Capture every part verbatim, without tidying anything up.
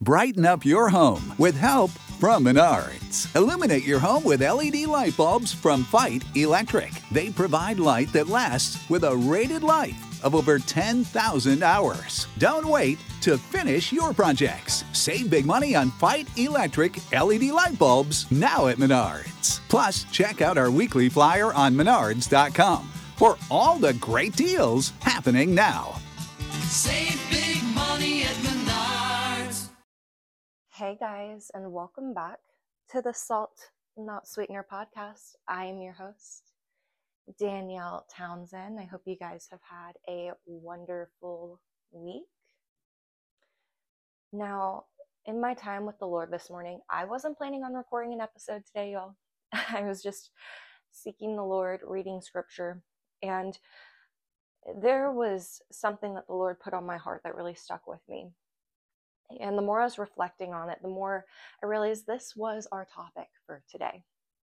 Brighten up your home with help from Menards. Illuminate your home with L E D light bulbs from Fight Electric. They provide light that lasts with a rated life of over ten thousand hours. Don't wait to finish your projects. Save big money on Fight Electric L E D light bulbs now at Menards. Plus, check out our weekly flyer on menards dot com for all the great deals happening now. Save big money at Menards. Hey guys, and welcome back to the Salt Not Sweetener podcast. I am your host, Danielle Townsend. I hope you guys have had a wonderful week. Now, in my time with the Lord this morning, I wasn't planning on recording an episode today, y'all. I was just seeking the Lord, reading scripture, and there was something that the Lord put on my heart that really stuck with me. And the more I was reflecting on it, the more I realized this was our topic for today.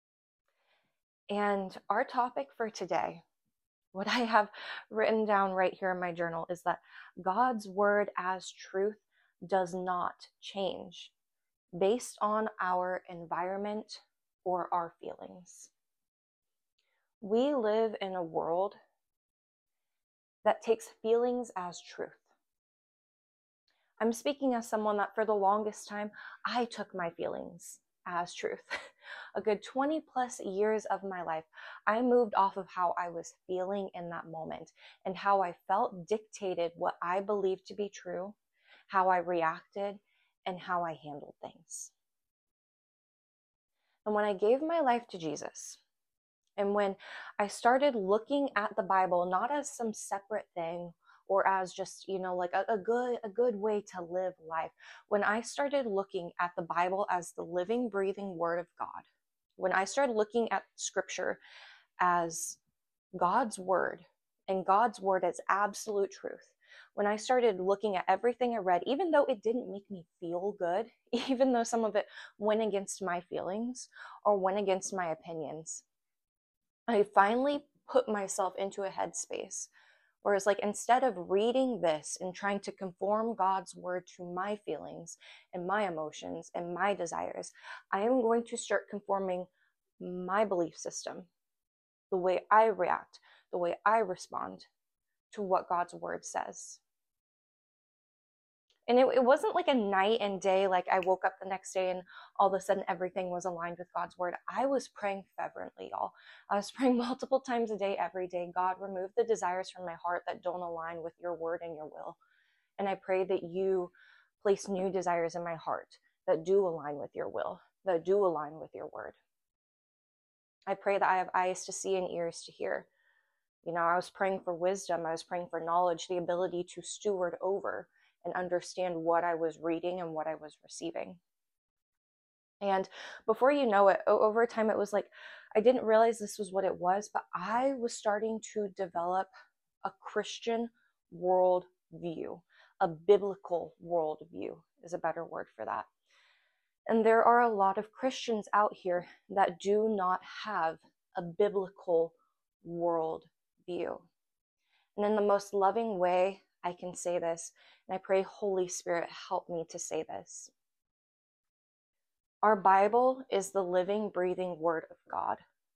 And our topic for today, what I have written down right here in my journal, is that God's word as truth does not change based on our environment or our feelings. We live in a world that takes feelings as truth. I'm speaking as someone that for the longest time, I took my feelings as truth. A good twenty plus years of my life, I moved off of how I was feeling in that moment, and how I felt dictated what I believed to be true, how I reacted, and how I handled things. And when I gave my life to Jesus, and when I started looking at the Bible not as some separate thing, or as just, you know, like a, a good a good way to live life. When I started looking at the Bible as the living, breathing Word of God, when I started looking at Scripture as God's Word, and God's Word as absolute truth, when I started looking at everything I read, even though it didn't make me feel good, even though some of it went against my feelings or went against my opinions, I finally put myself into a headspace. Whereas, like, instead of reading this and trying to conform God's word to my feelings and my emotions and my desires, I am going to start conforming my belief system, the way I react, the way I respond, to what God's word says. And it, it wasn't like a night and day, like I woke up the next day and all of a sudden everything was aligned with God's word. I was praying fervently, y'all. I was praying multiple times a day, every day. God, remove the desires from my heart that don't align with your word and your will. And I pray that you place new desires in my heart that do align with your will, that do align with your word. I pray that I have eyes to see and ears to hear. You know, I was praying for wisdom. I was praying for knowledge, the ability to steward over and understand what I was reading and what I was receiving. And before you know it, over time, it was like, I didn't realize this was what it was, but I was starting to develop a Christian worldview, a biblical worldview is a better word for that. And there are a lot of Christians out here that do not have a biblical worldview. And in the most loving way I can say this, and I pray, Holy Spirit, help me to say this. Our Bible is the living, breathing Word of God.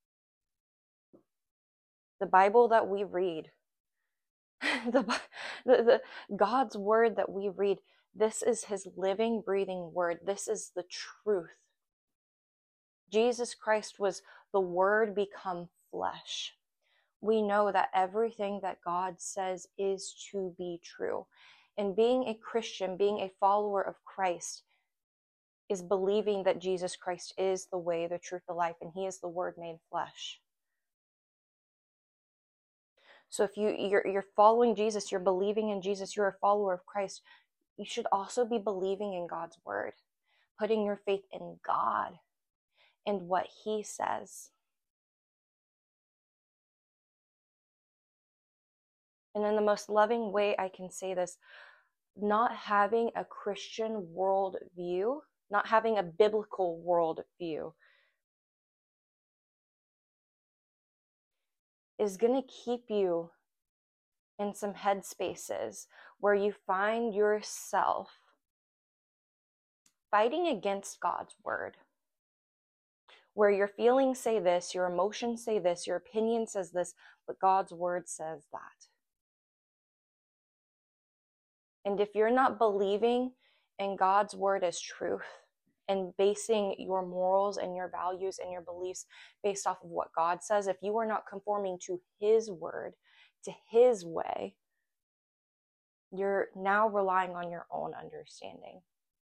The Bible that we read, the, the, the God's Word that we read, this is His living, breathing Word. This is the truth. Jesus Christ was the Word become flesh. We know that everything that God says is to be true. And being a Christian, being a follower of Christ, is believing that Jesus Christ is the way, the truth, the life, and He is the Word made flesh. So if you, you're, you're following Jesus, you're believing in Jesus, you're a follower of Christ, you should also be believing in God's Word, putting your faith in God and what He says. And in the most loving way I can say this, not having a Christian worldview, not having a biblical worldview, is going to keep you in some headspaces where you find yourself fighting against God's word, where your feelings say this, your emotions say this, your opinion says this, but God's word says that. And if you're not believing in God's word as truth and basing your morals and your values and your beliefs based off of what God says, if you are not conforming to his word, to his way, you're now relying on your own understanding.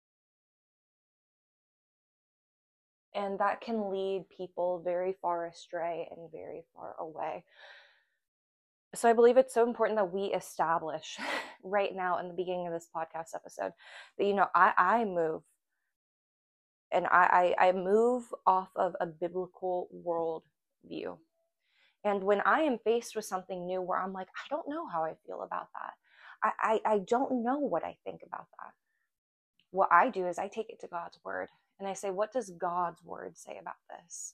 And that can lead people very far astray and very far away. So I believe it's so important that we establish right now in the beginning of this podcast episode that, you know, I, I move and I, I, I move off of a biblical world view. And when I am faced with something new where I'm like, I don't know how I feel about that. I, I, I don't know what I think about that. What I do is I take it to God's word and I say, what does God's word say about this?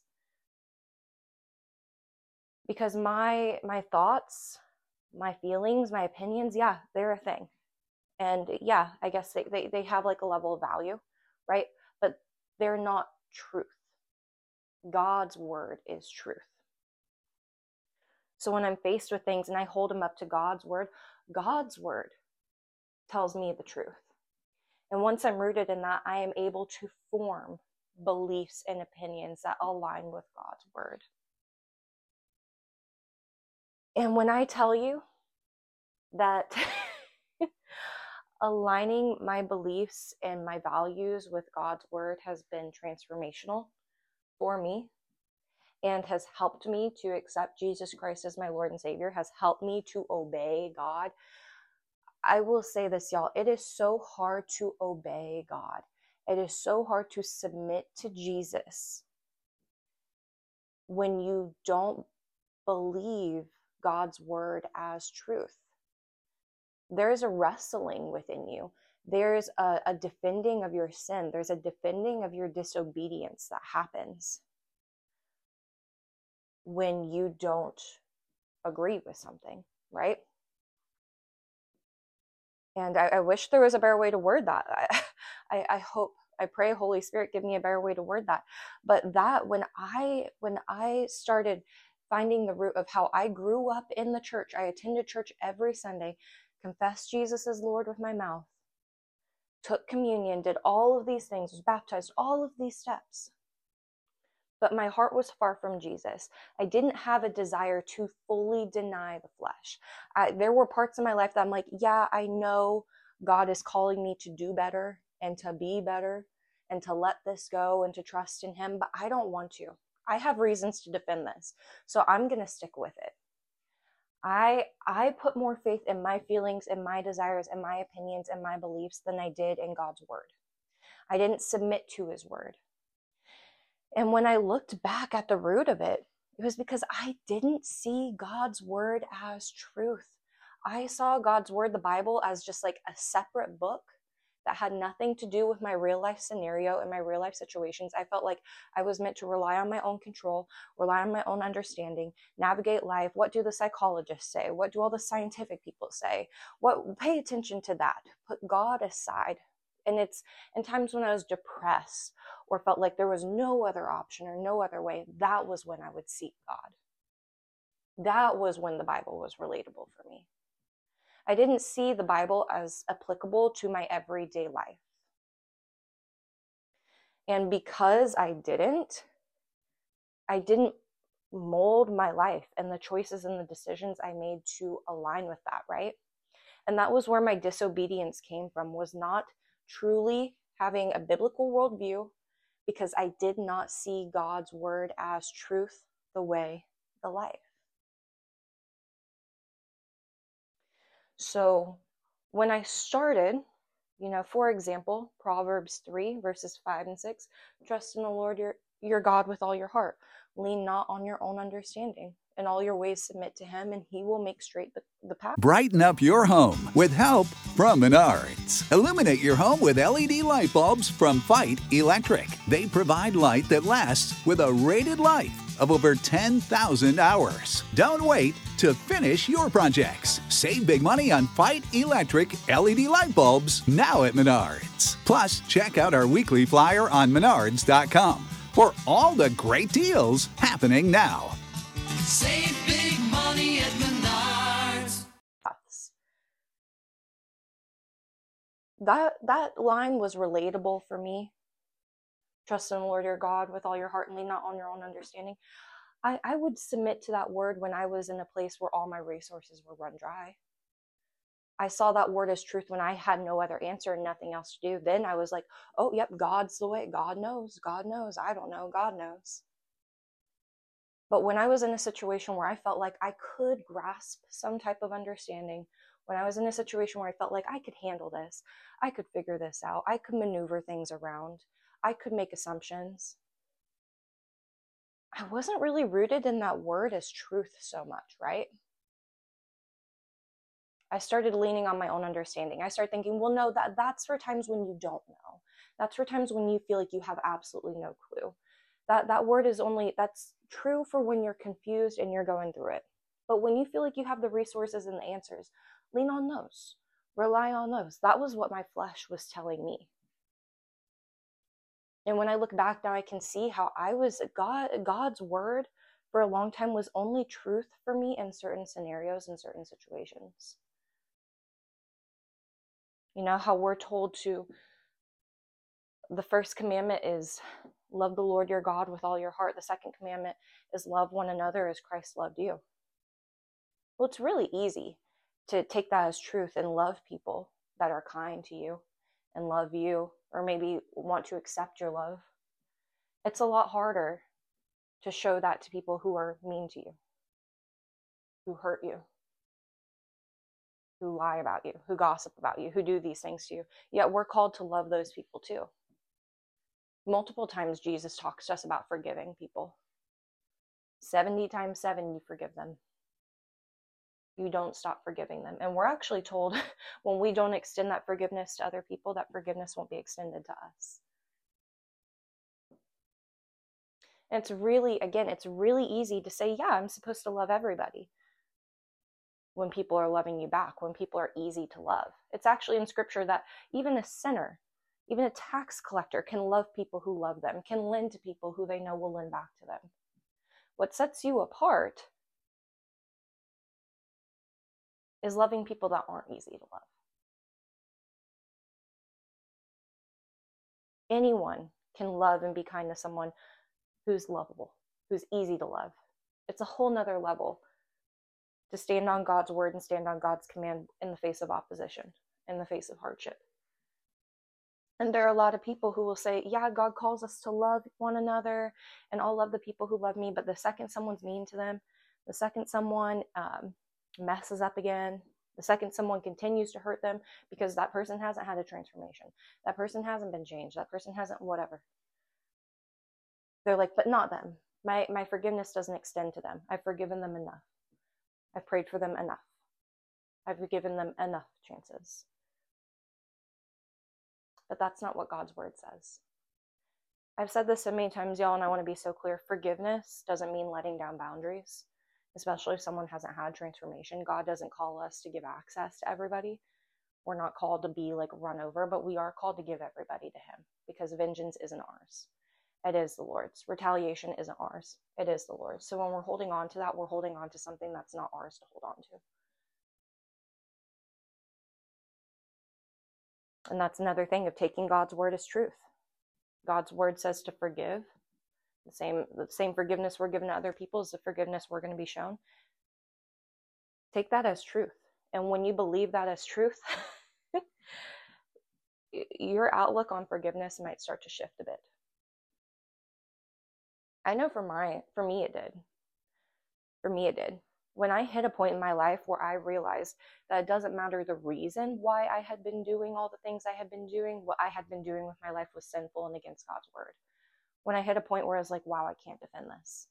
Because my my thoughts, my feelings, my opinions, yeah, they're a thing. And yeah, I guess they, they, they have like a level of value, right? But they're not truth. God's word is truth. So when I'm faced with things and I hold them up to God's word, God's word tells me the truth. And once I'm rooted in that, I am able to form beliefs and opinions that align with God's word. And when I tell you that aligning my beliefs and my values with God's word has been transformational for me and has helped me to accept Jesus Christ as my Lord and Savior, has helped me to obey God, I will say this, y'all, it is so hard to obey God. It is so hard to submit to Jesus when you don't believe God's word as truth. There's a wrestling within you. There's a, a defending of your sin. There's a defending of your disobedience that happens when you don't agree with something, right? And I, I wish there was a better way to word that. I, I, I hope, I pray, Holy Spirit, give me a better way to word that. But that when I when I started finding the root of how I grew up in the church, I attended church every Sunday, confessed Jesus as Lord with my mouth, took communion, did all of these things, was baptized, all of these steps. But my heart was far from Jesus. I didn't have a desire to fully deny the flesh. I, there were parts of my life that I'm like, yeah, I know God is calling me to do better and to be better and to let this go and to trust in him, but I don't want to. I have reasons to defend this, so I'm going to stick with it. I I put more faith in my feelings and my desires and my opinions and my beliefs than I did in God's word. I didn't submit to his word. And when I looked back at the root of it, it was because I didn't see God's word as truth. I saw God's word, the Bible, as just like a separate book that had nothing to do with my real life scenario and my real life situations. I felt like I was meant to rely on my own control, rely on my own understanding, navigate life. What do the psychologists say? What do all the scientific people say? What, pay attention to that. Put God aside. And it's in times when I was depressed or felt like there was no other option or no other way, that was when I would seek God. That was when the Bible was relatable for me. I didn't see the Bible as applicable to my everyday life. And because I didn't, I didn't mold my life and the choices and the decisions I made to align with that, right? And that was where my disobedience came from, was not truly having a biblical worldview, because I did not see God's word as truth, the way, the life. So when I started, you know, for example, Proverbs three, verses five and six, trust in the Lord your, your God with all your heart. Lean not on your own understanding. In all your ways submit to him, and he will make straight the, the path. Brighten up your home with help from Menards. Illuminate your home with L E D light bulbs from Fight Electric. They provide light that lasts with a rated life of over ten thousand hours. Don't wait. to finish your projects. Save big money on Fight Electric L E D light bulbs now at Menards. Plus, check out our weekly flyer on menards dot com for all the great deals happening now. Save big money at Menards. That, that line was relatable for me. Trust in the Lord your God with all your heart and lean not on your own understanding. I, I would submit to that word when I was in a place where all my resources were run dry. I saw that word as truth when I had no other answer and nothing else to do. Then I was like, oh, yep, God's the way. God knows. God knows. I don't know. God knows. But when I was in a situation where I felt like I could grasp some type of understanding, when I was in a situation where I felt like I could handle this, I could figure this out, I could maneuver things around, I could make assumptions, I wasn't really rooted in that word as truth so much, right? I started leaning on my own understanding. I started thinking, well, no, that, that's for times when you don't know. That's for times when you feel like you have absolutely no clue. That, that word is only, that's true for when you're confused and you're going through it. But when you feel like you have the resources and the answers, lean on those. Rely on those. That was what my flesh was telling me. And when I look back now, I can see how I was, God, God's word for a long time was only truth for me in certain scenarios and certain situations. You know, how we're told to, the first commandment is love the Lord your God with all your heart. The second commandment is love one another as Christ loved you. Well, it's really easy to take that as truth and love people that are kind to you and love you, or maybe want to accept your love. It's a lot harder to show that to people who are mean to you, who hurt you, who lie about you, who gossip about you, who do these things to you. Yet we're called to love those people too. Multiple times Jesus talks to us about forgiving people. seventy times seven, you forgive them. You don't stop forgiving them. And we're actually told when we don't extend that forgiveness to other people, that forgiveness won't be extended to us. And it's really, again, it's really easy to say, yeah, I'm supposed to love everybody when people are loving you back, when people are easy to love. It's actually in scripture that even a sinner, even a tax collector can love people who love them, can lend to people who they know will lend back to them. What sets you apart is loving people that aren't easy to love. Anyone can love and be kind to someone who's lovable, who's easy to love. It's a whole nother level to stand on God's word and stand on God's command in the face of opposition, in the face of hardship. And there are a lot of people who will say, yeah, God calls us to love one another, and I'll love the people who love me. But the second someone's mean to them, the second someone um, messes up again, the second someone continues to hurt them because that person hasn't had a transformation, that person hasn't been changed, that person hasn't whatever. They're like, but not them. My, my forgiveness doesn't extend to them. I've forgiven them enough. I've prayed for them enough. I've given them enough chances. But that's not what God's word says. I've said this so many times, y'all, and I want to be so clear. Forgiveness doesn't mean letting down boundaries, especially if someone hasn't had transformation. God doesn't call us to give access to everybody. We're not called to be like run over, but we are called to give everybody to him, because vengeance isn't ours. It is the Lord's. Retaliation isn't ours. It is the Lord's. So when we're holding on to that, we're holding on to something that's not ours to hold on to. And that's another thing of taking God's word as truth. God's word says to forgive. The same, the same forgiveness we're given to other people is the forgiveness we're going to be shown. Take that as truth. And when you believe that as truth, your outlook on forgiveness might start to shift a bit. I know for my, for me it did. For me it did. When I hit a point in my life where I realized that it doesn't matter the reason why I had been doing all the things I had been doing, what I had been doing with my life was sinful and against God's word. When I hit a point where I was like, wow, I can't defend this.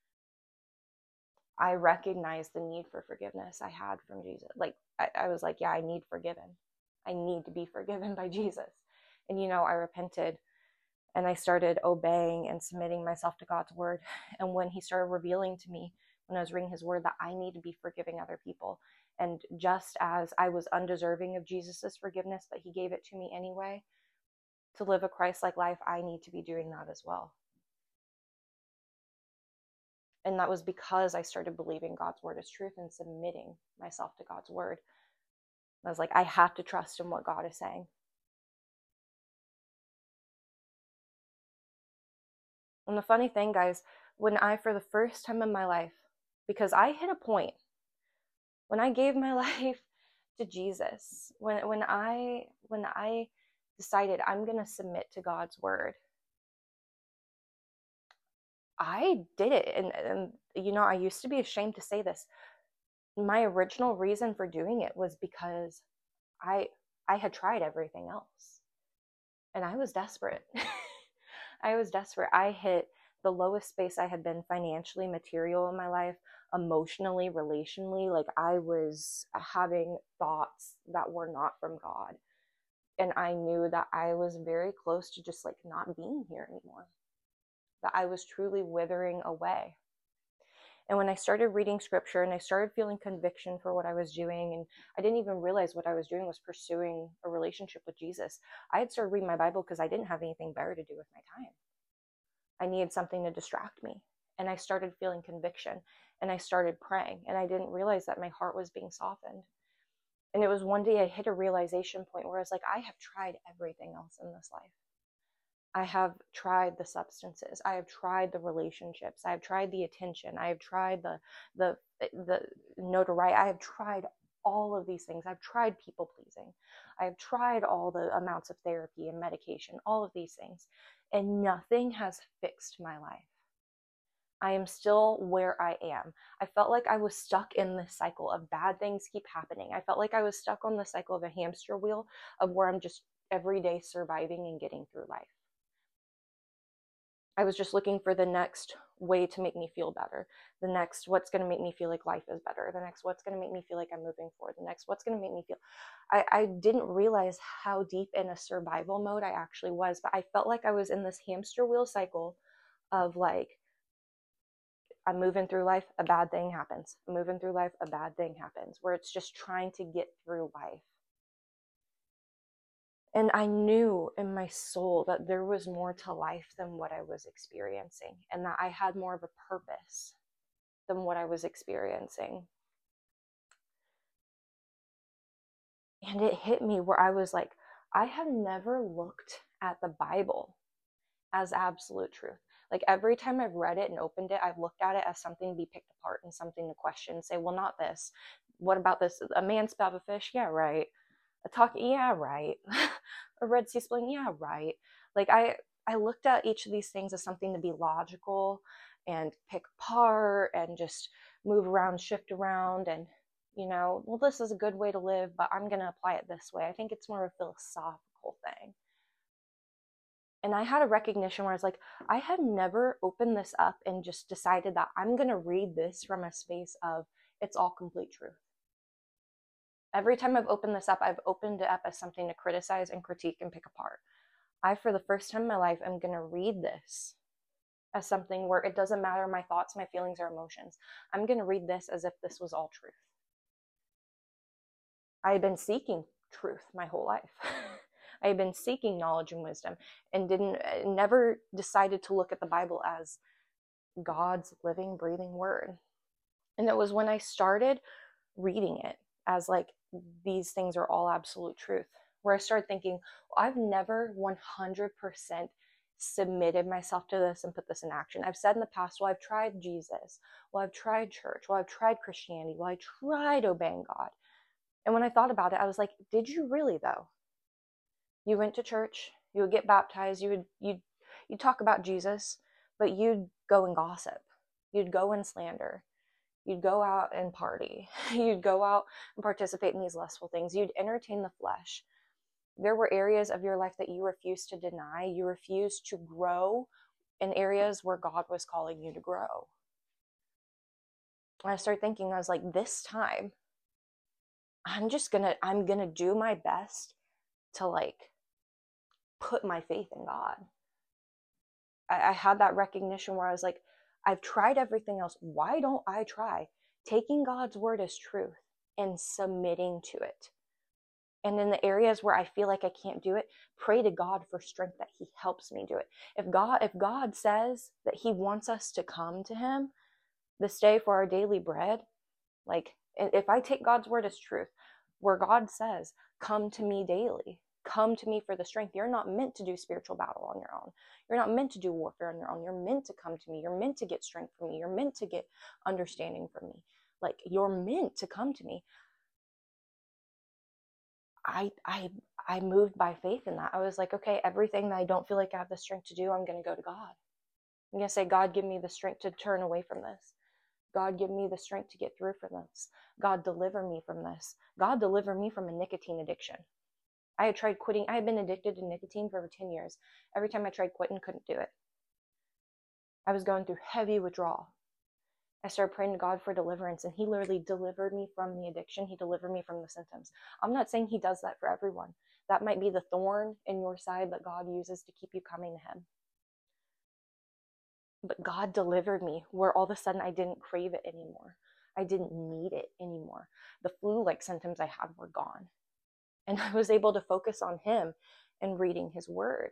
I recognized the need for forgiveness I had from Jesus. Like, I, I was like, yeah, I need forgiven. I need to be forgiven by Jesus. And, you know, I repented and I started obeying and submitting myself to God's word. And when he started revealing to me when I was reading his word, that I need to be forgiving other people. And just as I was undeserving of Jesus's forgiveness, but he gave it to me anyway, to live a Christ-like life, I need to be doing that as well. And that was because I started believing God's word is truth and submitting myself to God's word. I was like, I have to trust in what God is saying. And the funny thing, guys, when I, for the first time in my life, because I hit a point, when I gave my life to Jesus, when when I when I decided I'm going to submit to God's word, I did it. And, and, you know, I used to be ashamed to say this. My original reason for doing it was because I I had tried everything else. And I was desperate. I was desperate. I hit the lowest space I had been financially, material in my life, emotionally, relationally. Like, I was having thoughts that were not from God. And I knew that I was very close to just like not being here anymore. That I was truly withering away. And when I started reading scripture and I started feeling conviction for what I was doing, and I didn't even realize what I was doing was pursuing a relationship with Jesus. I had started reading my Bible because I didn't have anything better to do with my time. I needed something to distract me. And I started feeling conviction, and I started praying, and I didn't realize that my heart was being softened. And it was one day I hit a realization point where I was like, I have tried everything else in this life. I have tried the substances. I have tried the relationships. I have tried the attention. I have tried the the the notoriety. I have tried all of these things. I've tried people pleasing. I have tried all the amounts of therapy and medication, all of these things, and nothing has fixed my life. I am still where I am. I felt like I was stuck in this cycle of bad things keep happening. I felt like I was stuck on the cycle of a hamster wheel of where I'm just every day surviving and getting through life. I was just looking for the next way to make me feel better. The next, what's going to make me feel like life is better. The next, what's going to make me feel like I'm moving forward. The next, what's going to make me feel. I, I didn't realize how deep in a survival mode I actually was, but I felt like I was in this hamster wheel cycle of like, I'm moving through life, a bad thing happens. I'm moving through life, a bad thing happens, where it's just trying to get through life. And I knew in my soul that there was more to life than what I was experiencing, and that I had more of a purpose than what I was experiencing. And it hit me where I was like, I have never looked at the Bible as absolute truth. Like, every time I've read it and opened it, I've looked at it as something to be picked apart and something to question. Say, well, not this. What about this? A man spat of a fish? Yeah, right. A talk? Yeah, right. A Red Sea splitting? Yeah, right. Like, I, I looked at each of these things as something to be logical and pick apart and just move around, shift around, and, you know, well, this is a good way to live, but I'm going to apply it this way. I think it's more of a philosophical thing. And I had a recognition where I was like, I had never opened this up and just decided that I'm going to read this from a space of it's all complete truth. Every time I've opened this up, I've opened it up as something to criticize and critique and pick apart. I, for the first time in my life, am going to read this as something where it doesn't matter my thoughts, my feelings, or emotions. I'm going to read this as if this was all truth. I had been seeking truth my whole life. I had been seeking knowledge and wisdom, and didn't never decided to look at the Bible as God's living, breathing word. And it was when I started reading it as like, these things are all absolute truth, where I started thinking, well, I've never one hundred percent submitted myself to this and put this in action. I've said in the past, well, I've tried Jesus. Well, I've tried church. Well, I've tried Christianity. Well, I tried obeying God. And when I thought about it, I was like, did you really though? You went to church, you would get baptized, you would you'd, you'd talk about Jesus, but you'd go and gossip. You'd go and slander. You'd go out and party. You'd go out and participate in these lustful things. You'd entertain the flesh. There were areas of your life that you refused to deny. You refused to grow in areas where God was calling you to grow. And I started thinking, I was like, this time, I'm just gonna, I'm gonna do my best to like put my faith in God. I, I had that recognition where I was like, I've tried everything else. Why don't I try taking God's word as truth and submitting to it? And in the areas where I feel like I can't do it, pray to God for strength that he helps me do it. If God, if God says that he wants us to come to him this day for our daily bread, like if I take God's word as truth, where God says, come to me daily, come to me for the strength. You're not meant to do spiritual battle on your own. You're not meant to do warfare on your own. You're meant to come to me. You're meant to get strength from me. You're meant to get understanding from me. Like, you're meant to come to me. I I I moved by faith in that. I was like, okay, everything that I don't feel like I have the strength to do, I'm going to go to God. I'm going to say, God, give me the strength to turn away from this. God, give me the strength to get through from this. God, deliver me from this. God, deliver me from a nicotine addiction. I had tried quitting. I had been addicted to nicotine for over ten years. Every time I tried quitting, couldn't do it. I was going through heavy withdrawal. I started praying to God for deliverance, and he literally delivered me from the addiction. He delivered me from the symptoms. I'm not saying he does that for everyone. That might be the thorn in your side that God uses to keep you coming to him. But God delivered me where all of a sudden I didn't crave it anymore. I didn't need it anymore. The flu-like symptoms I had were gone. And I was able to focus on him and reading his word.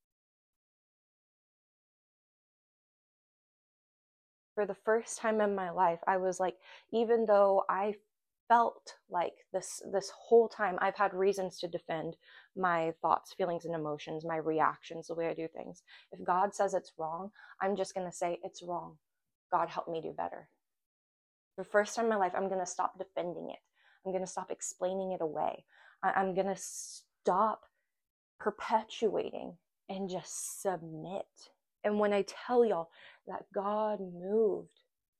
For the first time in my life, I was like, even though I felt like this this whole time I've had reasons to defend my thoughts, feelings, and emotions, my reactions, the way I do things. If God says it's wrong, I'm just going to say it's wrong. God, help me do better. For the first time in my life, I'm going to stop defending it. I'm going to stop explaining it away. I, I'm going to stop perpetuating and just submit. And when I tell y'all that God moved,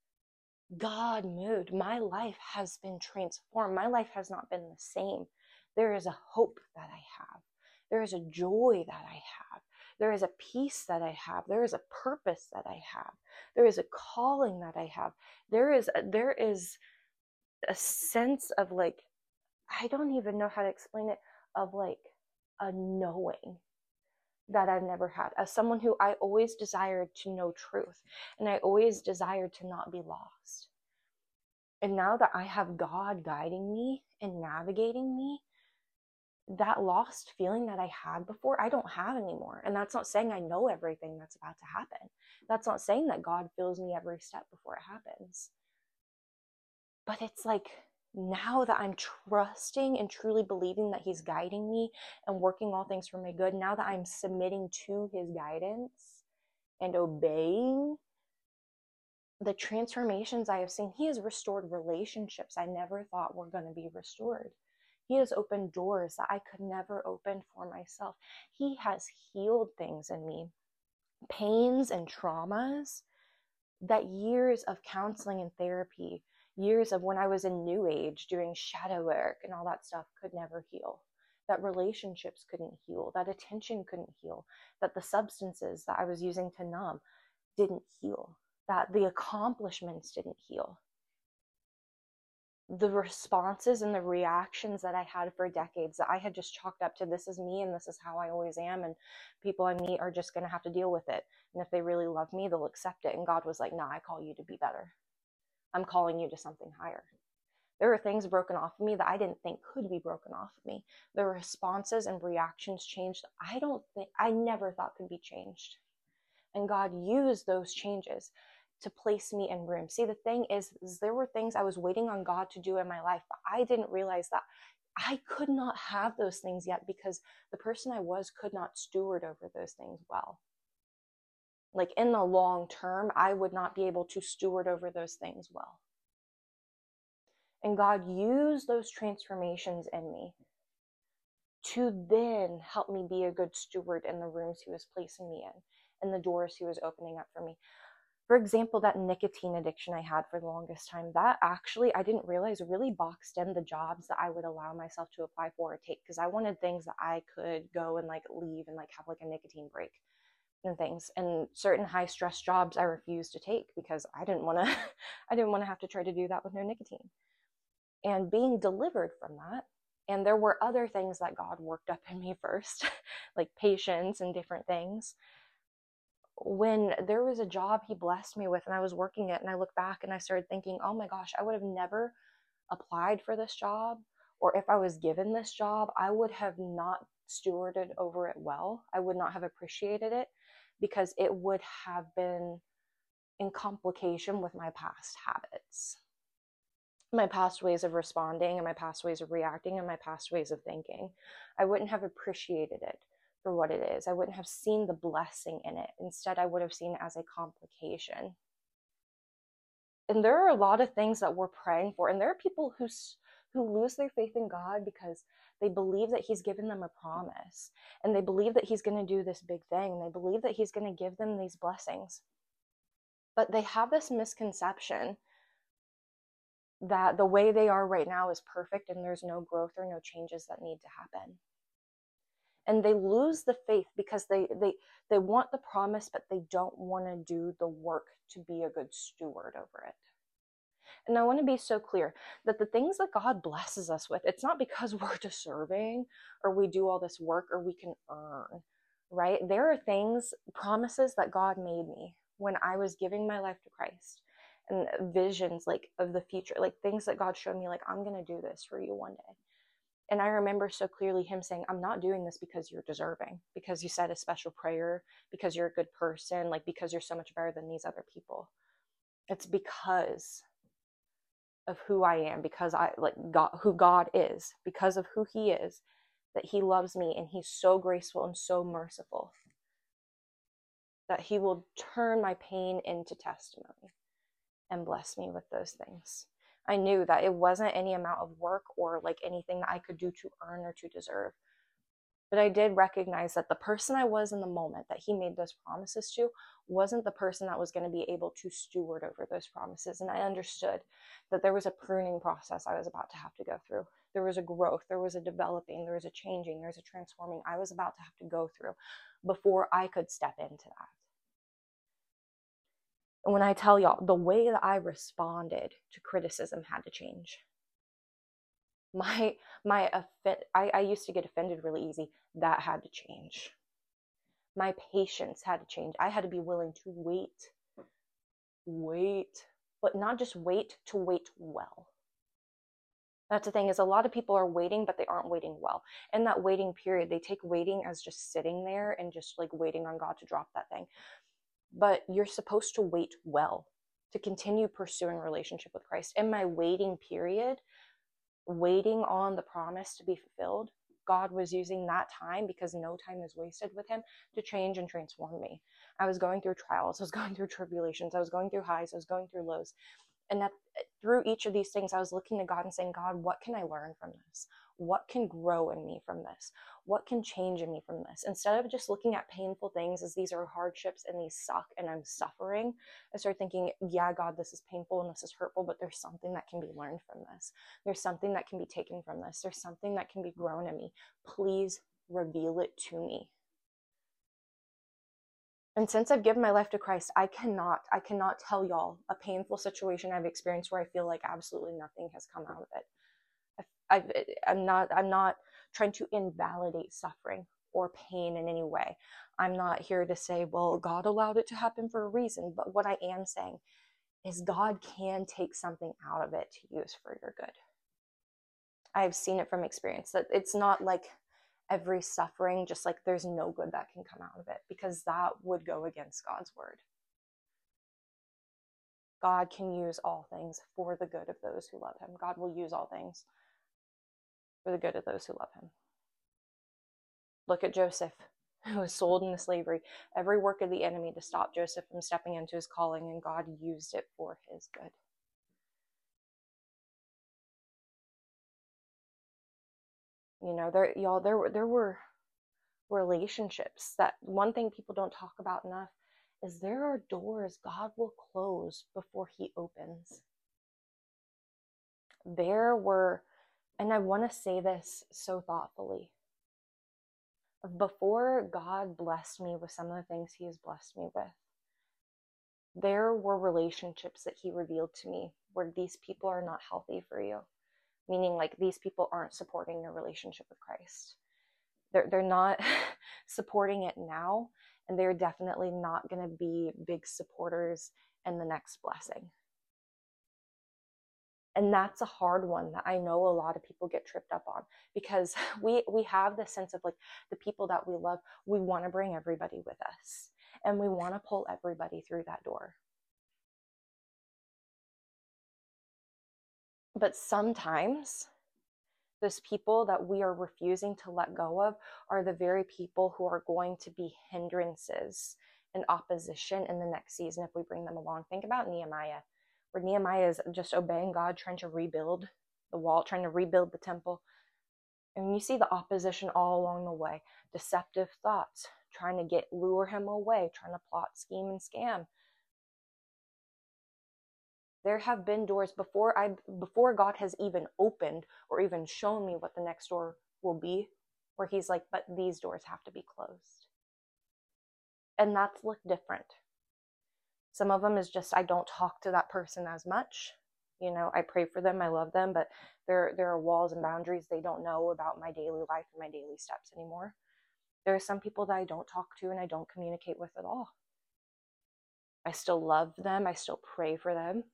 God moved, my life has been transformed. My life has not been the same. There is a hope that I have. There is a joy that I have. There is a peace that I have. There is a purpose that I have. There is a calling that I have. There is a, there is a sense of like, I don't even know how to explain it, of like a knowing that I've never had. As someone who I always desired to know truth, and I always desired to not be lost. And now that I have God guiding me and navigating me, that lost feeling that I had before, I don't have anymore. And that's not saying I know everything that's about to happen. That's not saying that God fills me every step before it happens. But it's like, now that I'm trusting and truly believing that he's guiding me and working all things for my good, now that I'm submitting to his guidance and obeying, the transformations I have seen, he has restored relationships I never thought were going to be restored. He has opened doors that I could never open for myself. He has healed things in me, pains and traumas that years of counseling and therapy, years of when I was in New Age doing shadow work and all that stuff could never heal. That relationships couldn't heal, that attention couldn't heal, that the substances that I was using to numb didn't heal, that the accomplishments didn't heal. The responses and the reactions that I had for decades that I had just chalked up to, this is me and this is how I always am, and people I meet are just going to have to deal with it. And if they really love me, they'll accept it. And God was like, nah, I call you to be better. I'm calling you to something higher. There were things broken off of me that I didn't think could be broken off of me. The responses and reactions changed. I don't think, I never thought could be changed. And God used those changes to place me in rooms. See, the thing is, is there were things I was waiting on God to do in my life, but I didn't realize that I could not have those things yet because the person I was could not steward over those things well. Like in the long term, I would not be able to steward over those things well. And God used those transformations in me to then help me be a good steward in the rooms he was placing me in and the doors he was opening up for me. For example, that nicotine addiction I had for the longest time, that actually, I didn't realize really boxed in the jobs that I would allow myself to apply for or take, because I wanted things that I could go and like leave and like have like a nicotine break and things. And certain high stress jobs I refused to take because I didn't want to, I didn't want to have to try to do that with no nicotine. And being delivered from that, and there were other things that God worked up in me first, like patience and different things. when there was a job he blessed me with and I was working it, and I look back and I started thinking, oh my gosh, I would have never applied for this job, or if I was given this job, I would have not stewarded over it well. I would not have appreciated it because it would have been in complication with my past habits, my past ways of responding, and my past ways of reacting, and my past ways of thinking. I wouldn't have appreciated it for what it is. I wouldn't have seen the blessing in it. Instead, I would have seen it as a complication. And there are a lot of things that we're praying for, and there are people who who lose their faith in God because they believe that he's given them a promise, and they believe that he's going to do this big thing, and they believe that he's going to give them these blessings. But they have this misconception that the way they are right now is perfect and there's no growth or no changes that need to happen. And they lose the faith because they they they want the promise, but they don't want to do the work to be a good steward over it. And I want to be so clear that the things that God blesses us with, it's not because we're deserving or we do all this work or we can earn, right? There are things, promises that God made me when I was giving my life to Christ, and visions like of the future, like things that God showed me, like, I'm going to do this for you one day. And I remember so clearly him saying, I'm not doing this because you're deserving, because you said a special prayer, because you're a good person, like because you're so much better than these other people. It's because of who I am, because I like God, who God is, because of who he is, that he loves me, and he's so graceful and so merciful that he will turn my pain into testimony and bless me with those things. I knew that it wasn't any amount of work or like anything that I could do to earn or to deserve. But I did recognize that the person I was in the moment that he made those promises to wasn't the person that was going to be able to steward over those promises. And I understood that there was a pruning process I was about to have to go through. There was a growth, there was a developing, there was a changing, there was a transforming I was about to have to go through before I could step into that. And when I tell y'all, the way that I responded to criticism had to change. My, my, I, I used to get offended really easy. That had to change. My patience had to change. I had to be willing to wait, wait, but not just wait, to wait well. That's the thing, is a lot of people are waiting, but they aren't waiting well. In that waiting period, they take waiting as just sitting there and just like waiting on God to drop that thing. But you're supposed to wait well, to continue pursuing relationship with Christ. In my waiting period, waiting on the promise to be fulfilled, God was using that time, because no time is wasted with him, to change and transform me. I was going through trials, I was going through tribulations, I was going through highs, I was going through lows. And that, through each of these things, I was looking to God and saying, God, what can I learn from this? What can grow in me from this? What can change in me from this? Instead of just looking at painful things as these are hardships and these suck and I'm suffering, I started thinking, yeah, God, this is painful and this is hurtful, but there's something that can be learned from this. There's something that can be taken from this. There's something that can be grown in me. Please reveal it to me. And since I've given my life to Christ, I cannot, I cannot tell y'all a painful situation I've experienced where I feel like absolutely nothing has come out of it. I've, I'm not, I'm not trying to invalidate suffering or pain in any way. I'm not here to say, well, God allowed it to happen for a reason. But what I am saying is God can take something out of it to use for your good. I've seen it from experience, that it's not like every suffering, just like there's no good that can come out of it, because that would go against God's word. God can use all things for the good of those who love him. God will use all things for the good of those who love him. Look at Joseph, who was sold into slavery. Every work of the enemy to stop Joseph from stepping into his calling, and God used it for his good. You know, there, y'all, there were there were relationships that, one thing people don't talk about enough is there are doors God will close before he opens. There were, and I want to say this so thoughtfully, before God blessed me with some of the things he has blessed me with, there were relationships that he revealed to me where these people are not healthy for you. Meaning, like, these people aren't supporting your relationship with Christ. They're, they're not supporting it now. and they're definitely not going to be big supporters in the next blessing. And that's a hard one that I know a lot of people get tripped up on, because we we have this sense of like the people that we love, we want to bring everybody with us and we want to pull everybody through that door. But sometimes those people that we are refusing to let go of are the very people who are going to be hindrances and opposition in the next season if we bring them along. Think about Nehemiah, where Nehemiah is just obeying God, trying to rebuild the wall, trying to rebuild the temple. And you see the opposition all along the way, deceptive thoughts, trying to get lure him away, trying to plot, scheme, and scam. There have been doors before I before God has even opened or even shown me what the next door will be, where he's like, but these doors have to be closed. And that's looked different. Some of them is just, I don't talk to that person as much. You know, I pray for them, I love them, but there there are walls and boundaries. They don't know about my daily life and my daily steps anymore. There are some people that I don't talk to and I don't communicate with at all. I still love them. I still pray for them.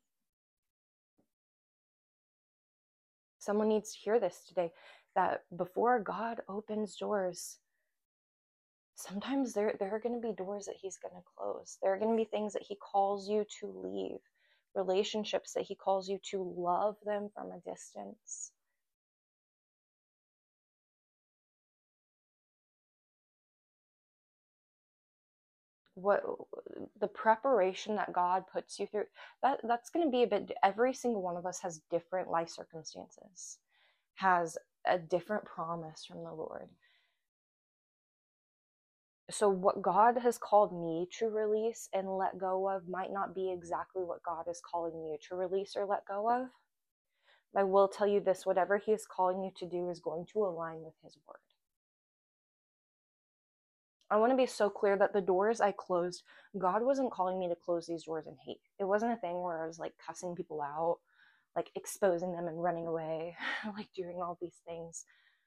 Someone needs to hear this today, that before God opens doors, sometimes there, there are going to be doors that he's going to close. There are going to be things that he calls you to leave, relationships that he calls you to love them from a distance. What the preparation that God puts you through, that that's going to be a bit, every single one of us has different life circumstances, has a different promise from the Lord. So what God has called me to release and let go of might not be exactly what God is calling you to release or let go of. I will tell you this, whatever he is calling you to do is going to align with his word. I want to be so clear that the doors I closed, God wasn't calling me to close these doors in hate. It wasn't a thing where I was like cussing people out, like exposing them and running away, like doing all these things.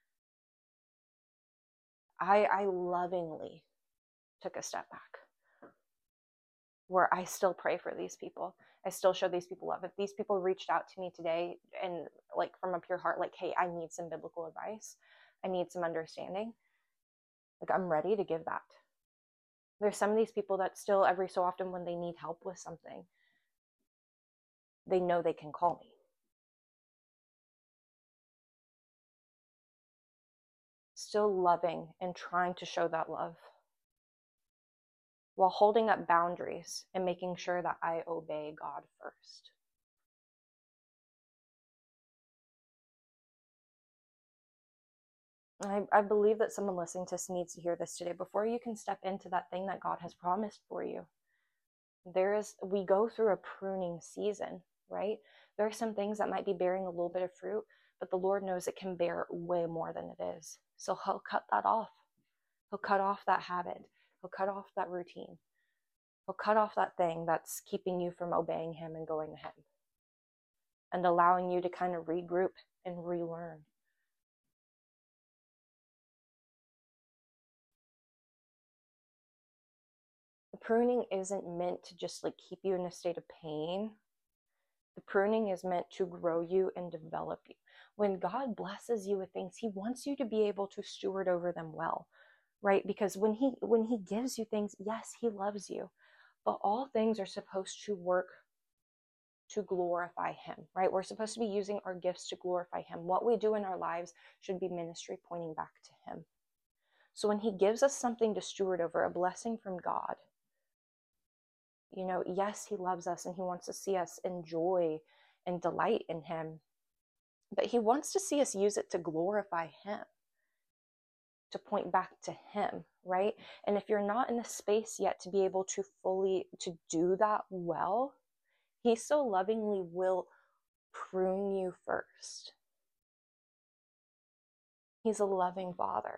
I, I lovingly took a step back, where I still pray for these people. I still show these people love. If these people reached out to me today and like from a pure heart, like, hey, I need some biblical advice, I need some understanding, like I'm ready to give that. There's some of these people that still every so often when they need help with something, they know they can call me. Still loving and trying to show that love, while holding up boundaries and making sure that I obey God first. I, I believe that someone listening to this needs to hear this today. Before you can step into that thing that God has promised for you, there is, we go through a pruning season, right? There are some things that might be bearing a little bit of fruit, but the Lord knows it can bear way more than it is. So he'll cut that off. He'll cut off that habit. He'll cut off that routine. He'll cut off that thing that's keeping you from obeying him and going to him, and allowing you to kind of regroup and relearn. The pruning isn't meant to just like keep you in a state of pain. The pruning is meant to grow you and develop you. When God blesses you with things, he wants you to be able to steward over them well, right? Because when he when he gives you things, yes, he loves you, but all things are supposed to work to glorify him, right? We're supposed to be using our gifts to glorify him. What we do in our lives should be ministry pointing back to him. So when he gives us something to steward over, a blessing from God, you know, yes, he loves us and he wants to see us enjoy and delight in him, but he wants to see us use it to glorify him, to point back to him, right? And if you're not in a space yet to be able to fully, to do that well, he so lovingly will prune you first. He's a loving father.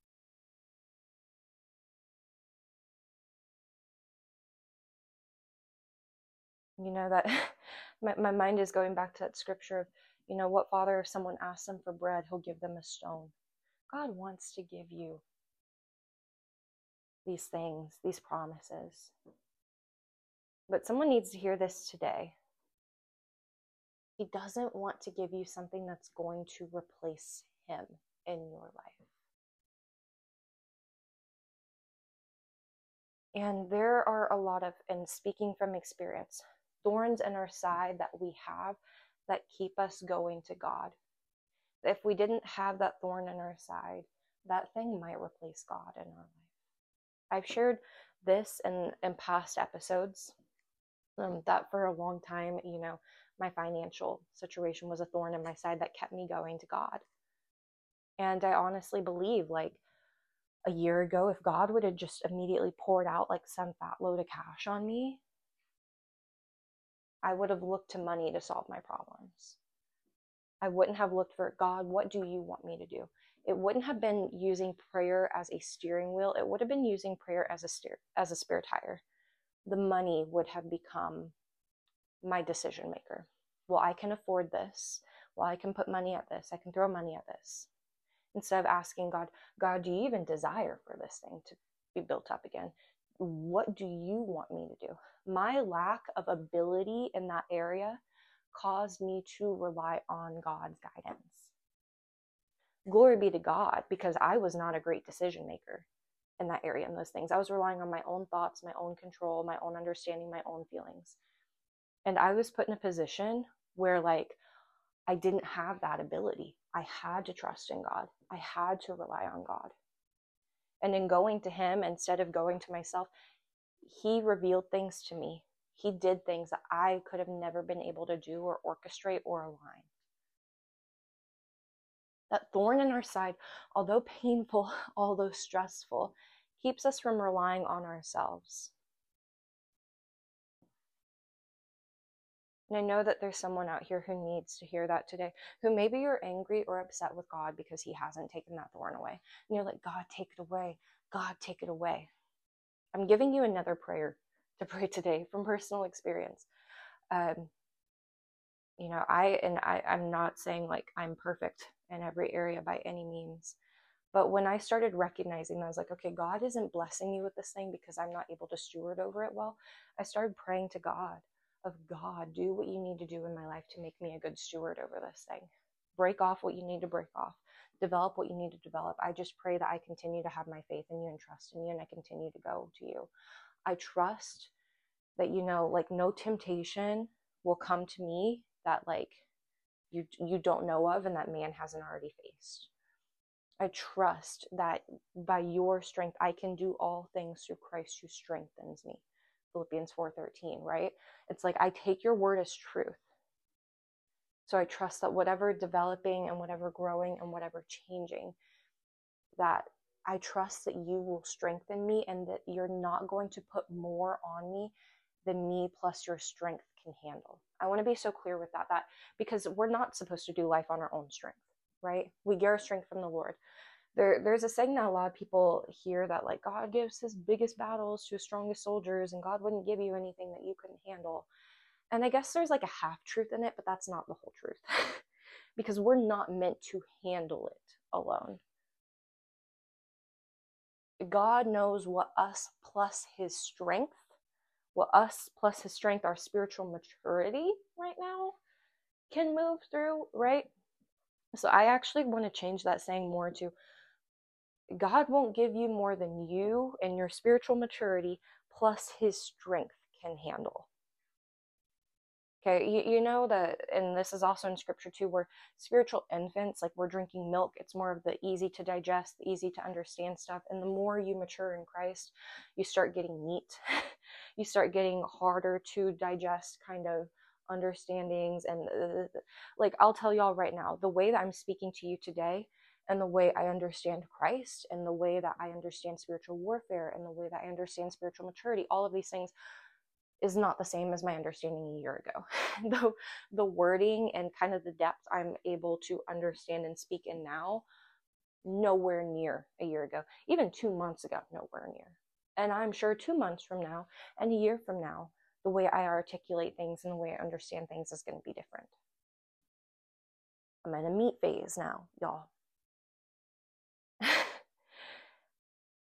You know, that my, my mind is going back to that scripture of, you know, what father, if someone asks them for bread, he'll give them a stone. God wants to give you these things, these promises. But someone needs to hear this today. He doesn't want to give you something that's going to replace him in your life. And there are a lot of, and speaking from experience, thorns in our side that we have that keep us going to God. If we didn't have that thorn in our side, that thing might replace God in our life. I've shared this in, in past episodes, um, that for a long time, you know, my financial situation was a thorn in my side that kept me going to God. And I honestly believe, like, a year ago, if God would have just immediately poured out like some fat load of cash on me, I would have looked to money to solve my problems. I wouldn't have looked for, God, what do you want me to do? It wouldn't have been using prayer as a steering wheel. It would have been using prayer as a steer, as a spare tire. The money would have become my decision maker. Well, I can afford this. Well, I can put money at this. I can throw money at this. Instead of asking God, God, do you even desire for this thing to be built up again? What do you want me to do? My lack of ability in that area caused me to rely on God's guidance. Glory be to God, because I was not a great decision maker in that area, in those things. I was relying on my own thoughts, my own control, my own understanding, my own feelings. And I was put in a position where, like, I didn't have that ability. I had to trust in God. I had to rely on God. And in going to him, instead of going to myself, he revealed things to me. He did things that I could have never been able to do or orchestrate or align. That thorn in our side, although painful, although stressful, keeps us from relying on ourselves. And I know that there's someone out here who needs to hear that today, who maybe you're angry or upset with God because he hasn't taken that thorn away. And you're like, God, take it away. God, take it away. I'm giving you another prayer to pray today from personal experience. Um, you know, I, and I, I'm not saying like I'm perfect in every area by any means. But when I started recognizing that, I was like, okay, God isn't blessing me with this thing because I'm not able to steward over it well. I started praying to God. Of God, do what you need to do in my life to make me a good steward over this thing. Break off what you need to break off. Develop what you need to develop. I just pray that I continue to have my faith in you and trust in you, and I continue to go to you. I trust that, you know, like, no temptation will come to me that, like, you you don't know of and that man hasn't already faced. I trust that by your strength, I can do all things through Christ who strengthens me. Philippians four thirteen, right? It's like, I take your word as truth. So I trust that whatever developing and whatever growing and whatever changing, that I trust that you will strengthen me and that you're not going to put more on me than me plus your strength can handle. I want to be so clear with that, that because we're not supposed to do life on our own strength, right? We get our strength from the Lord. There, there's a saying that a lot of people hear that, like, God gives his biggest battles to his strongest soldiers and God wouldn't give you anything that you couldn't handle. And I guess there's like a half truth in it, but that's not the whole truth because we're not meant to handle it alone. God knows what us plus his strength, what us plus his strength, our spiritual maturity right now can move through, right? So I actually want to change that saying more to, God won't give you more than you and your spiritual maturity plus his strength can handle. Okay, you, you know that, and this is also in scripture too, where spiritual infants, like, we're drinking milk. It's more of the easy to digest, the easy to understand stuff. And the more you mature in Christ, you start getting meat. You start getting harder to digest kind of understandings. And uh, like, I'll tell y'all right now, the way that I'm speaking to you today, and the way I understand Christ, and the way that I understand spiritual warfare, and the way that I understand spiritual maturity, all of these things is not the same as my understanding a year ago. the, the wording and kind of the depth I'm able to understand and speak in now, nowhere near a year ago. Even two months ago, nowhere near. And I'm sure two months from now and a year from now, the way I articulate things and the way I understand things is going to be different. I'm in a meat phase now, y'all.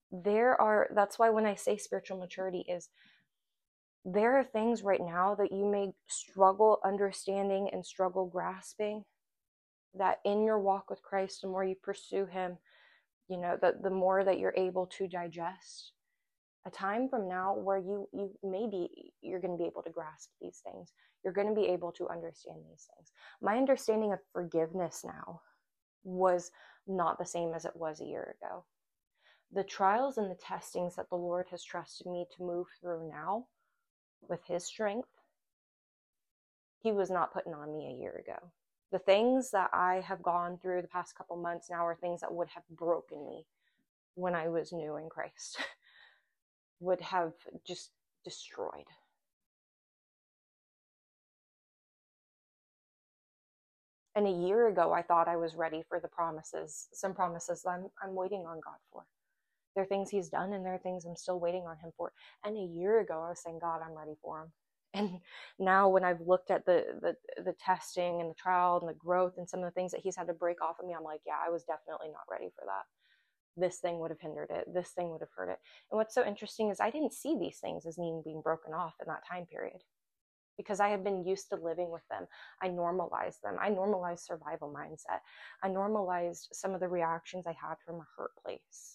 there are, that's why when I say spiritual maturity is, there are things right now that you may struggle understanding and struggle grasping, that in your walk with Christ, the more you pursue him, you know, the, the more that you're able to digest. A time from now where you, you maybe you're going to be able to grasp these things. You're going to be able to understand these things. My understanding of forgiveness now was not the same as it was a year ago. The trials and the testings that the Lord has trusted me to move through now with his strength, he was not putting on me a year ago. The things that I have gone through the past couple months now are things that would have broken me when I was new in Christ, would have just destroyed. And a year ago, I thought I was ready for the promises, some promises that I'm, I'm waiting on God for. There are things he's done, and there are things I'm still waiting on him for. And a year ago, I was saying, God, I'm ready for him. And now when I've looked at the, the the testing and the trial and the growth and some of the things that he's had to break off of me, I'm like, yeah, I was definitely not ready for that. This thing would have hindered it. This thing would have hurt it. And what's so interesting is I didn't see these things as needing being broken off in that time period, because I had been used to living with them. I normalized them. I normalized survival mindset. I normalized some of the reactions I had from a hurt place.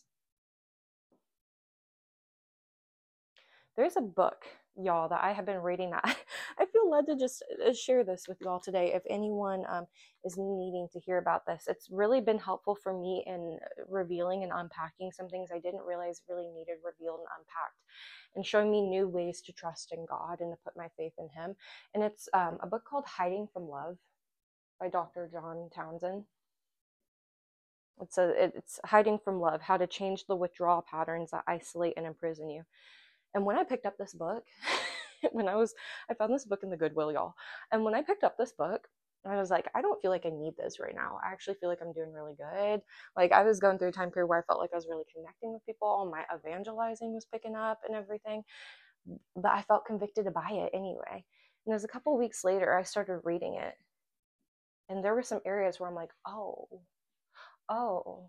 There's a book, y'all, that I have been reading that I feel led to just share this with y'all today. If anyone um, is needing to hear about this, it's really been helpful for me in revealing and unpacking some things I didn't realize really needed revealed and unpacked, and showing me new ways to trust in God and to put my faith in him. And it's um, a book called Hiding from Love by Doctor John Townsend. It's a it's Hiding from Love: How to Change the Withdrawal Patterns That Isolate and Imprison You. And when I picked up this book, when I was, I found this book in the Goodwill, y'all. And when I picked up this book, I was like, I don't feel like I need this right now. I actually feel like I'm doing really good. Like, I was going through a time period where I felt like I was really connecting with people. My evangelizing was picking up and everything. But I felt convicted to buy it anyway. And it was a couple of weeks later, I started reading it. And there were some areas where I'm like, oh, oh,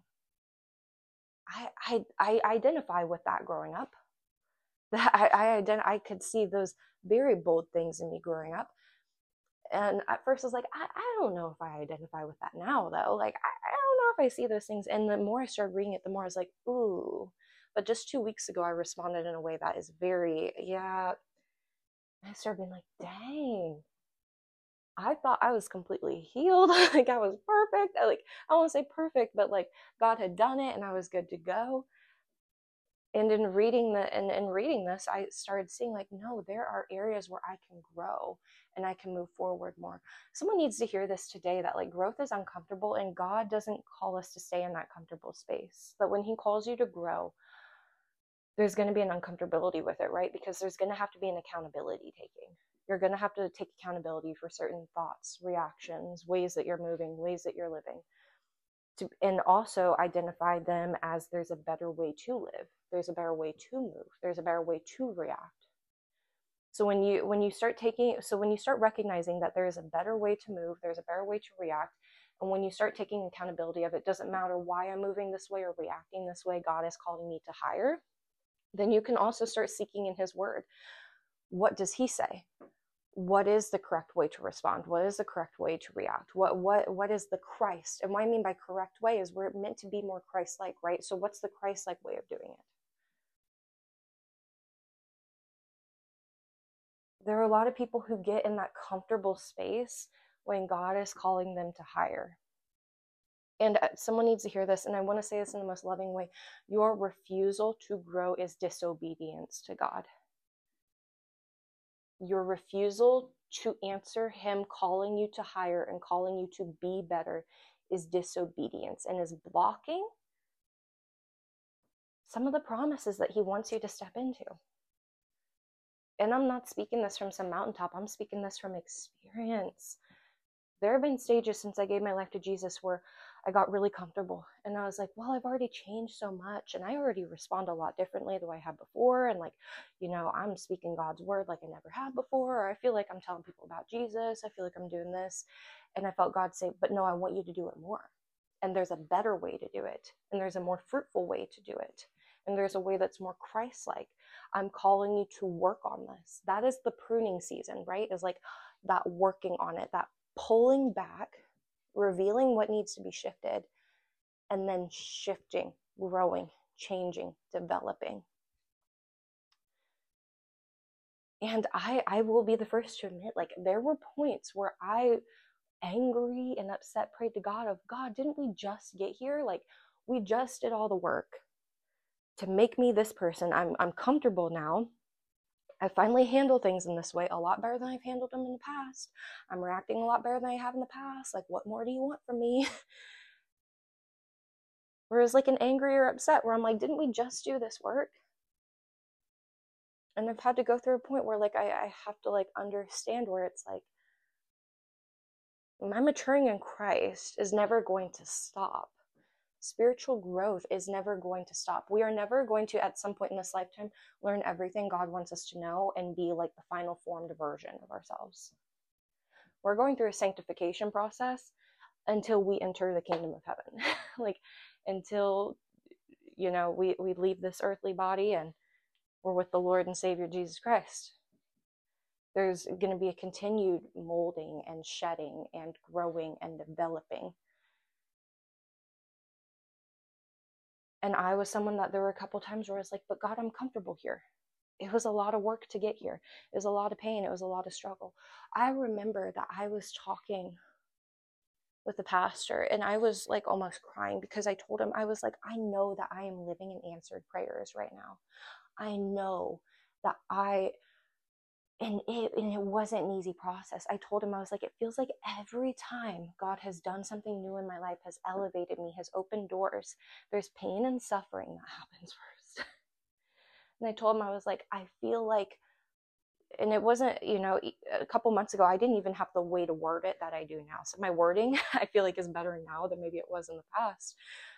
I, I, I identify with that growing up. That I, I, ident- I could see those very bold things in me growing up. And at first I was like, I, I don't know if I identify with that now, though. Like, I, I don't know if I see those things. And the more I started reading it, the more I was like, ooh. But just two weeks ago, I responded in a way that is very, yeah. I started being like, dang. I thought I was completely healed. Like, I was perfect. I, like, I don't want to say perfect, but like God had done it and I was good to go. And in reading the and, and reading this, I started seeing like, no, there are areas where I can grow and I can move forward more. Someone needs to hear this today, that like growth is uncomfortable, and God doesn't call us to stay in that comfortable space. That when he calls you to grow, there's going to be an uncomfortability with it, right? Because there's going to have to be an accountability taking. You're going to have to take accountability for certain thoughts, reactions, ways that you're moving, ways that you're living. To, and also identify them as there's a better way to live. There's a better way to move. There's a better way to react. So when you when you start taking, so when you start recognizing that there is a better way to move, there's a better way to react, and when you start taking accountability of it, doesn't matter why I'm moving this way or reacting this way, God is calling me to higher, then you can also start seeking in his word. What does he say? What is the correct way to respond? What is the correct way to react? What what what is the Christ? And what I mean by correct way is we're meant to be more Christ-like, right? So what's the Christ-like way of doing it? There are a lot of people who get in that comfortable space when God is calling them to higher. And someone needs to hear this, and I want to say this in the most loving way. Your refusal to grow is disobedience to God. Your refusal to answer him calling you to higher and calling you to be better is disobedience, and is blocking some of the promises that he wants you to step into. And I'm not speaking this from some mountaintop. I'm speaking this from experience. There have been stages since I gave my life to Jesus where I got really comfortable, and I was like, well, I've already changed so much, and I already respond a lot differently than I had before, and like, you know, I'm speaking God's word like I never had before, or I feel like I'm telling people about Jesus, I feel like I'm doing this, and I felt God say, but no, I want you to do it more, and there's a better way to do it, and there's a more fruitful way to do it, and there's a way that's more Christ-like. I'm calling you to work on this. That is the pruning season, right? Is like that working on it, that pulling back, revealing what needs to be shifted, and then shifting, growing, changing, developing. And I, I will be the first to admit, like, there were points where I, angry and upset, prayed to God of, God, didn't we just get here? Like, we just did all the work to make me this person. I'm, I'm comfortable now. I finally handle things in this way a lot better than I've handled them in the past. I'm reacting a lot better than I have in the past. Like, what more do you want from me? Whereas like an angry or upset where I'm like, didn't we just do this work? And I've had to go through a point where like I, I have to like understand where it's like my maturing in Christ is never going to stop. Spiritual growth is never going to stop. We are never going to, at some point in this lifetime, learn everything God wants us to know and be like the final formed version of ourselves. We're going through a sanctification process until we enter the kingdom of heaven. Like, until, you know, we, we leave this earthly body and we're with the Lord and Savior Jesus Christ. There's going to be a continued molding and shedding and growing and developing. And I was someone that there were a couple times where I was like, but God, I'm comfortable here. It was a lot of work to get here. It was a lot of pain. It was a lot of struggle. I remember that I was talking with the pastor and I was like almost crying because I told him, I was like, I know that I am living in answered prayers right now. I know that I, and it, and it wasn't an easy process. I told him, I was like, it feels like every time God has done something new in my life, has elevated me, has opened doors, there's pain and suffering that happens first. And I told him, I was like, I feel like, and it wasn't, you know, a couple months ago, I didn't even have the way to word it that I do now. So my wording, I feel like is better now than maybe it was in the past.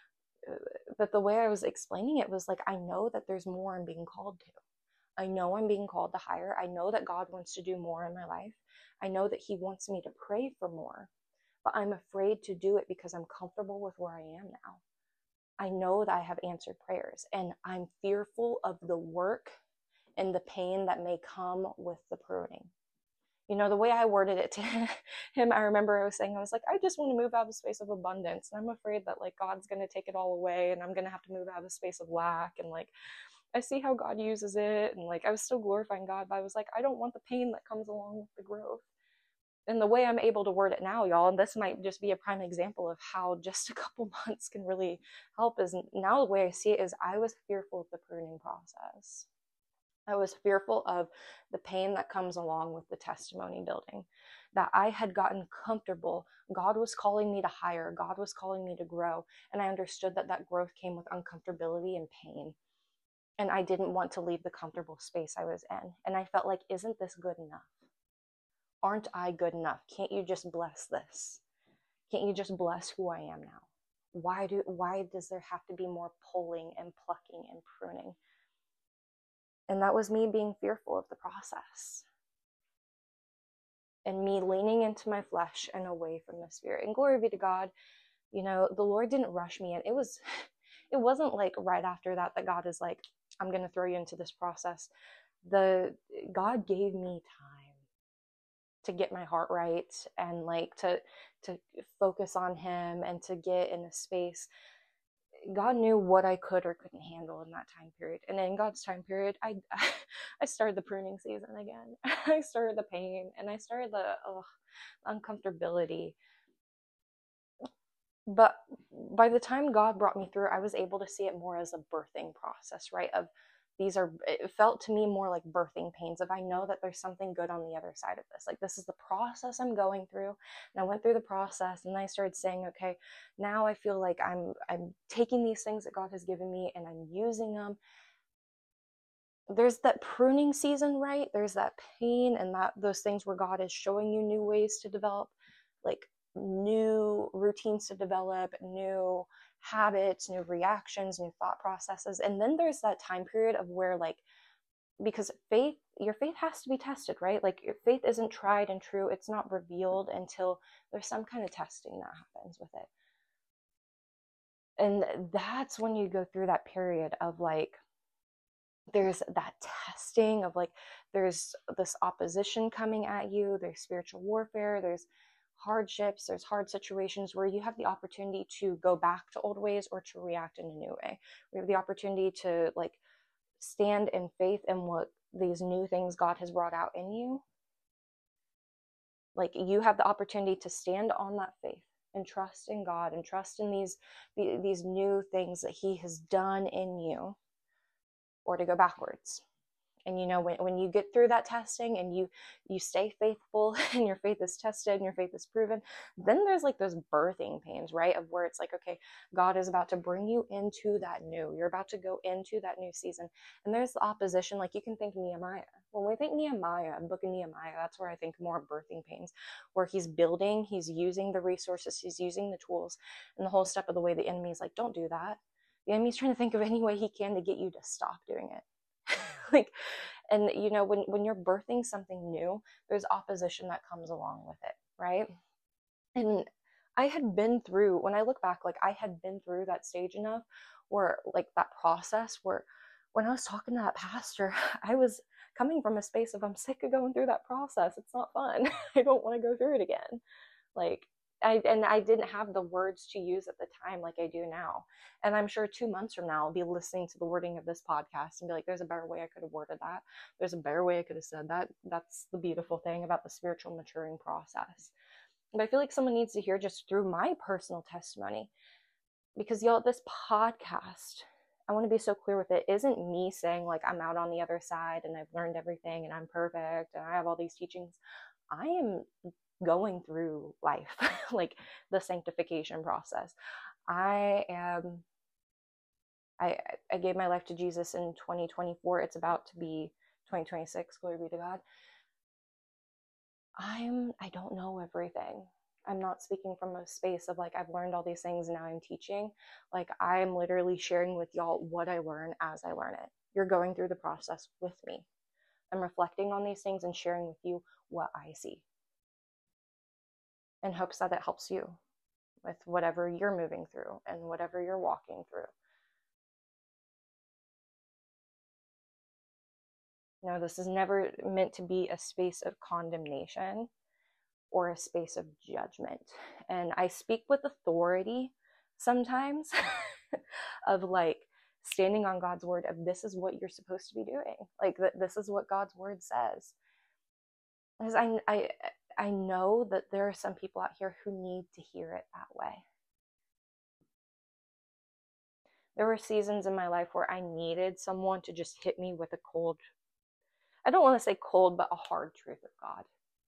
But the way I was explaining it was like, I know that there's more I'm being called to. I know I'm being called to higher. I know that God wants to do more in my life. I know that he wants me to pray for more, but I'm afraid to do it because I'm comfortable with where I am now. I know that I have answered prayers and I'm fearful of the work and the pain that may come with the pruning. You know, the way I worded it to him, I remember I was saying, I was like, I just want to move out of a space of abundance. And I'm afraid that like God's going to take it all away and I'm going to have to move out of a space of lack. And like, I see how God uses it. And like, I was still glorifying God, but I was like, I don't want the pain that comes along with the growth. And the way I'm able to word it now, y'all, and this might just be a prime example of how just a couple months can really help, is now the way I see it is I was fearful of the pruning process. I was fearful of the pain that comes along with the testimony building, that I had gotten comfortable. God was calling me to higher. God was calling me to grow. And I understood that that growth came with uncomfortability and pain. And I didn't want to leave the comfortable space I was in. And I felt like, isn't this good enough? Aren't I good enough? Can't you just bless this? Can't you just bless who I am now? Why do, why does there have to be more pulling and plucking and pruning? And that was me being fearful of the process. And me leaning into my flesh and away from the Spirit. And glory be to God, you know, the Lord didn't rush me in. It was, it wasn't like right after that that God is like, I'm going to throw you into this process. The God gave me time to get my heart right and like to to focus on him and to get in a space. God knew what I could or couldn't handle in that time period. And in God's time period, I I started the pruning season again. I started the pain and I started the ugh, uncomfortability. But by the time God brought me through, I was able to see it more as a birthing process, right? Of these are, it felt to me more like birthing pains of I know that there's something good on the other side of this. Like this is the process I'm going through. And I went through the process and I started saying, okay, now I feel like I'm, I'm taking these things that God has given me and I'm using them. There's that pruning season, right? There's that pain and that those things where God is showing you new ways to develop, like new routines to develop, new habits, new reactions, new thought processes. And then there's that time period of where like, because faith, your faith has to be tested, right? Like your faith isn't tried and true. It's not revealed until there's some kind of testing that happens with it. And that's when you go through that period of like, there's that testing of like, there's this opposition coming at you, there's spiritual warfare, there's hardships, there's hard situations where you have the opportunity to go back to old ways or to react in a new way. We have the opportunity to like stand in faith in what these new things God has brought out in you. Like you have the opportunity to stand on that faith and trust in God and trust in these these new things that he has done in you, or to go backwards. And you know, when, when you get through that testing and you you stay faithful and your faith is tested and your faith is proven, then there's like those birthing pains, right? Of where it's like, okay, God is about to bring you into that new. You're about to go into that new season. And there's the opposition. Like you can think Nehemiah. When we think Nehemiah, book of Nehemiah, that's where I think more birthing pains, where he's building, he's using the resources, he's using the tools, and the whole step of the way the enemy's like, don't do that. The enemy's trying to think of any way he can to get you to stop doing it. Like, and you know, when, when you're birthing something new, there's opposition that comes along with it, right? And I had been through, when I look back, like I had been through that stage enough where like that process where when I was talking to that pastor, I was coming from a space of, I'm sick of going through that process. It's not fun. I don't want to go through it again. Like, I, and I didn't have the words to use at the time like I do now. And I'm sure two months from now, I'll be listening to the wording of this podcast and be like, there's a better way I could have worded that. There's a better way I could have said that. That's the beautiful thing about the spiritual maturing process. But I feel like someone needs to hear just through my personal testimony, because y'all, this podcast, I want to be so clear with it, isn't me saying like I'm out on the other side and I've learned everything and I'm perfect and I have all these teachings. I am going through life, like the sanctification process. I am, I, I gave my life to Jesus in twenty twenty-four. It's about to be twenty twenty-six. Glory be to God. I'm, I don't know everything. I'm not speaking from a space of like, I've learned all these things and now I'm teaching. Like I'm literally sharing with y'all what I learn as I learn it. You're going through the process with me. I'm reflecting on these things and sharing with you what I see, in hopes that it helps you with whatever you're moving through and whatever you're walking through. You know, this is never meant to be a space of condemnation or a space of judgment. And I speak with authority sometimes of like standing on God's word of this is what you're supposed to be doing. Like that this is what God's word says. Because I, I, I know that there are some people out here who need to hear it that way. There were seasons in my life where I needed someone to just hit me with a cold, I don't want to say cold, but a hard truth of God.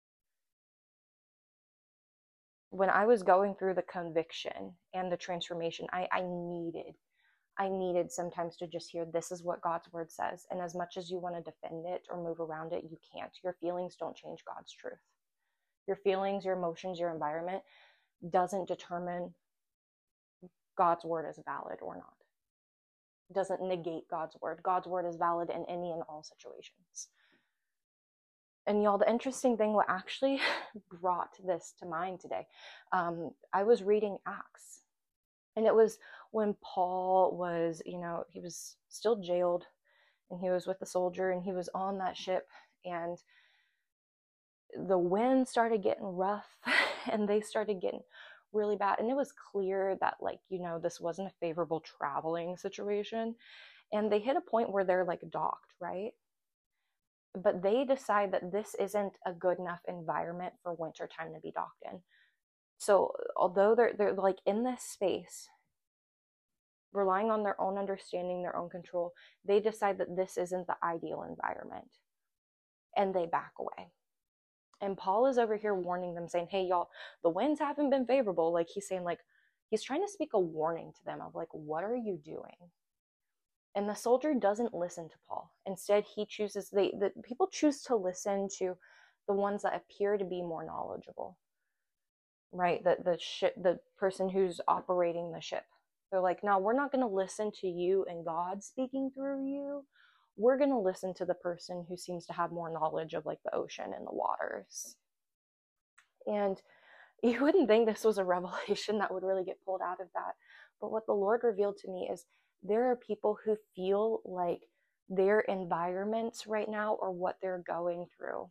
When I was going through the conviction and the transformation, I, I needed, I needed sometimes to just hear this is what God's word says. And as much as you want to defend it or move around it, you can't. Your feelings don't change God's truth. Your feelings, your emotions, your environment doesn't determine God's word is valid or not. It doesn't negate God's word. God's word is valid in any and all situations. And y'all, the interesting thing, what actually brought this to mind today, um, I was reading Acts. And it was when Paul was, you know, he was still jailed and he was with the soldier and he was on that ship and the wind started getting rough and they started getting really bad. And it was clear that like, you know, this wasn't a favorable traveling situation. And they hit a point where they're like docked, right? But they decide that this isn't a good enough environment for wintertime to be docked in. So although they're they're like in this space, relying on their own understanding, their own control, they decide that this isn't the ideal environment. And they back away. And Paul is over here warning them, saying, hey, y'all, the winds haven't been favorable. Like he's saying, like, he's trying to speak a warning to them of like, what are you doing? And the soldier doesn't listen to Paul. Instead, he chooses, they, the people choose to listen to the ones that appear to be more knowledgeable, right? The, the ship, the person who's operating the ship. They're like, no, we're not going to listen to you and God speaking through you. We're going to listen to the person who seems to have more knowledge of like the ocean and the waters. And you wouldn't think this was a revelation that would really get pulled out of that. But what the Lord revealed to me is there are people who feel like their environments right now or what they're going through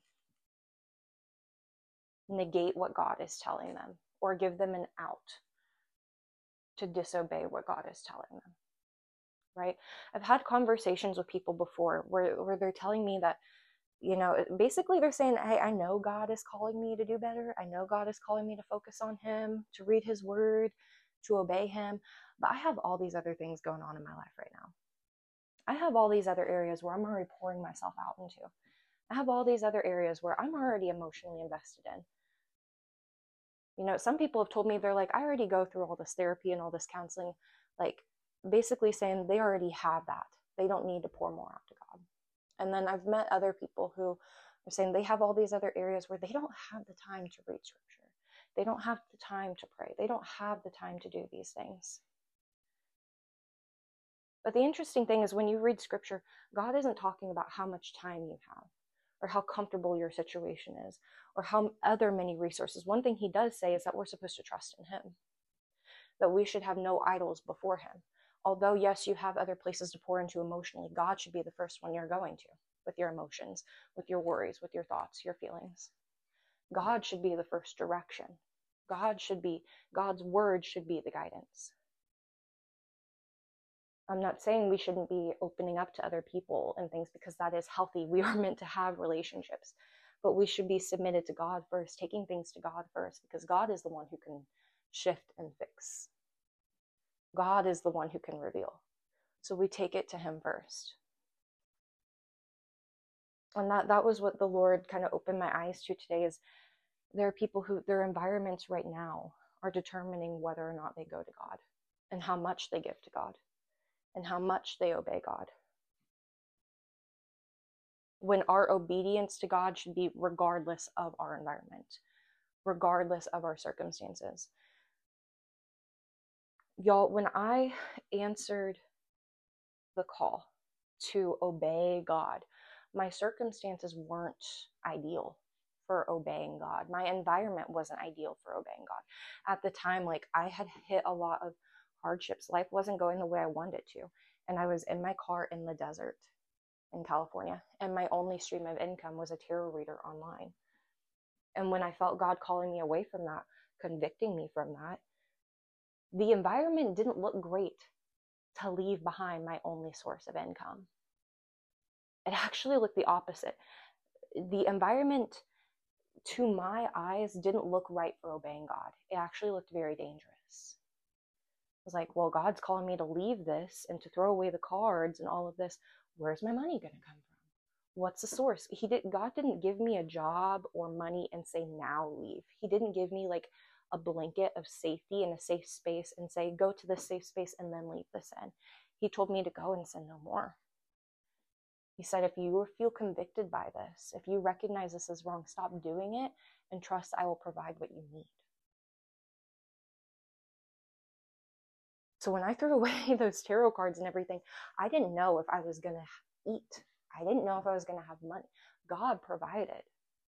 negate what God is telling them or give them an out to disobey what God is telling them, right? I've had conversations with people before where, where they're telling me that, you know, basically they're saying, hey, I know God is calling me to do better. I know God is calling me to focus on him, to read his word, to obey him. But I have all these other things going on in my life right now. I have all these other areas where I'm already pouring myself out into. I have all these other areas where I'm already emotionally invested in. You know, some people have told me, they're like, I already go through all this therapy and all this counseling, like basically saying they already have that. They don't need to pour more out to God. And then I've met other people who are saying they have all these other areas where they don't have the time to read scripture. They don't have the time to pray. They don't have the time to do these things. But the interesting thing is when you read scripture, God isn't talking about how much time you have or how comfortable your situation is or how other many resources. One thing he does say is that we're supposed to trust in him, that we should have no idols before him. Although, yes, you have other places to pour into emotionally, God should be the first one you're going to with your emotions, with your worries, with your thoughts, your feelings. God should be the first direction. God should be, God's word should be the guidance. I'm not saying we shouldn't be opening up to other people and things because that is healthy. We are meant to have relationships, but we should be submitted to God first, taking things to God first, because God is the one who can shift and fix. God is the one who can reveal. So we take it to him first. And that, that was what the Lord kind of opened my eyes to today, is there are people who their environments right now are determining whether or not they go to God and how much they give to God and how much they obey God. When our obedience to God should be regardless of our environment, regardless of our circumstances. Y'all, when I answered the call to obey God, my circumstances weren't ideal for obeying God. My environment wasn't ideal for obeying God. At the time, like I had hit a lot of hardships. Life wasn't going the way I wanted it to. And I was in my car in the desert in California. And my only stream of income was a tarot reader online. And when I felt God calling me away from that, convicting me from that, the environment didn't look great to leave behind my only source of income. It actually looked the opposite. The environment, to my eyes, didn't look right for obeying God. It actually looked very dangerous. I was like, well, God's calling me to leave this and to throw away the cards and all of this. Where's my money going to come from? What's the source? He did. God didn't give me a job or money and say, now leave. He didn't give me like a blanket of safety and a safe space and say, go to this safe space and then leave this in. He told me to go and sin no more. He said, if you feel convicted by this, if you recognize this is wrong, stop doing it and trust I will provide what you need. So when I threw away those tarot cards and everything, I didn't know if I was going to eat. I didn't know if I was going to have money. God provided.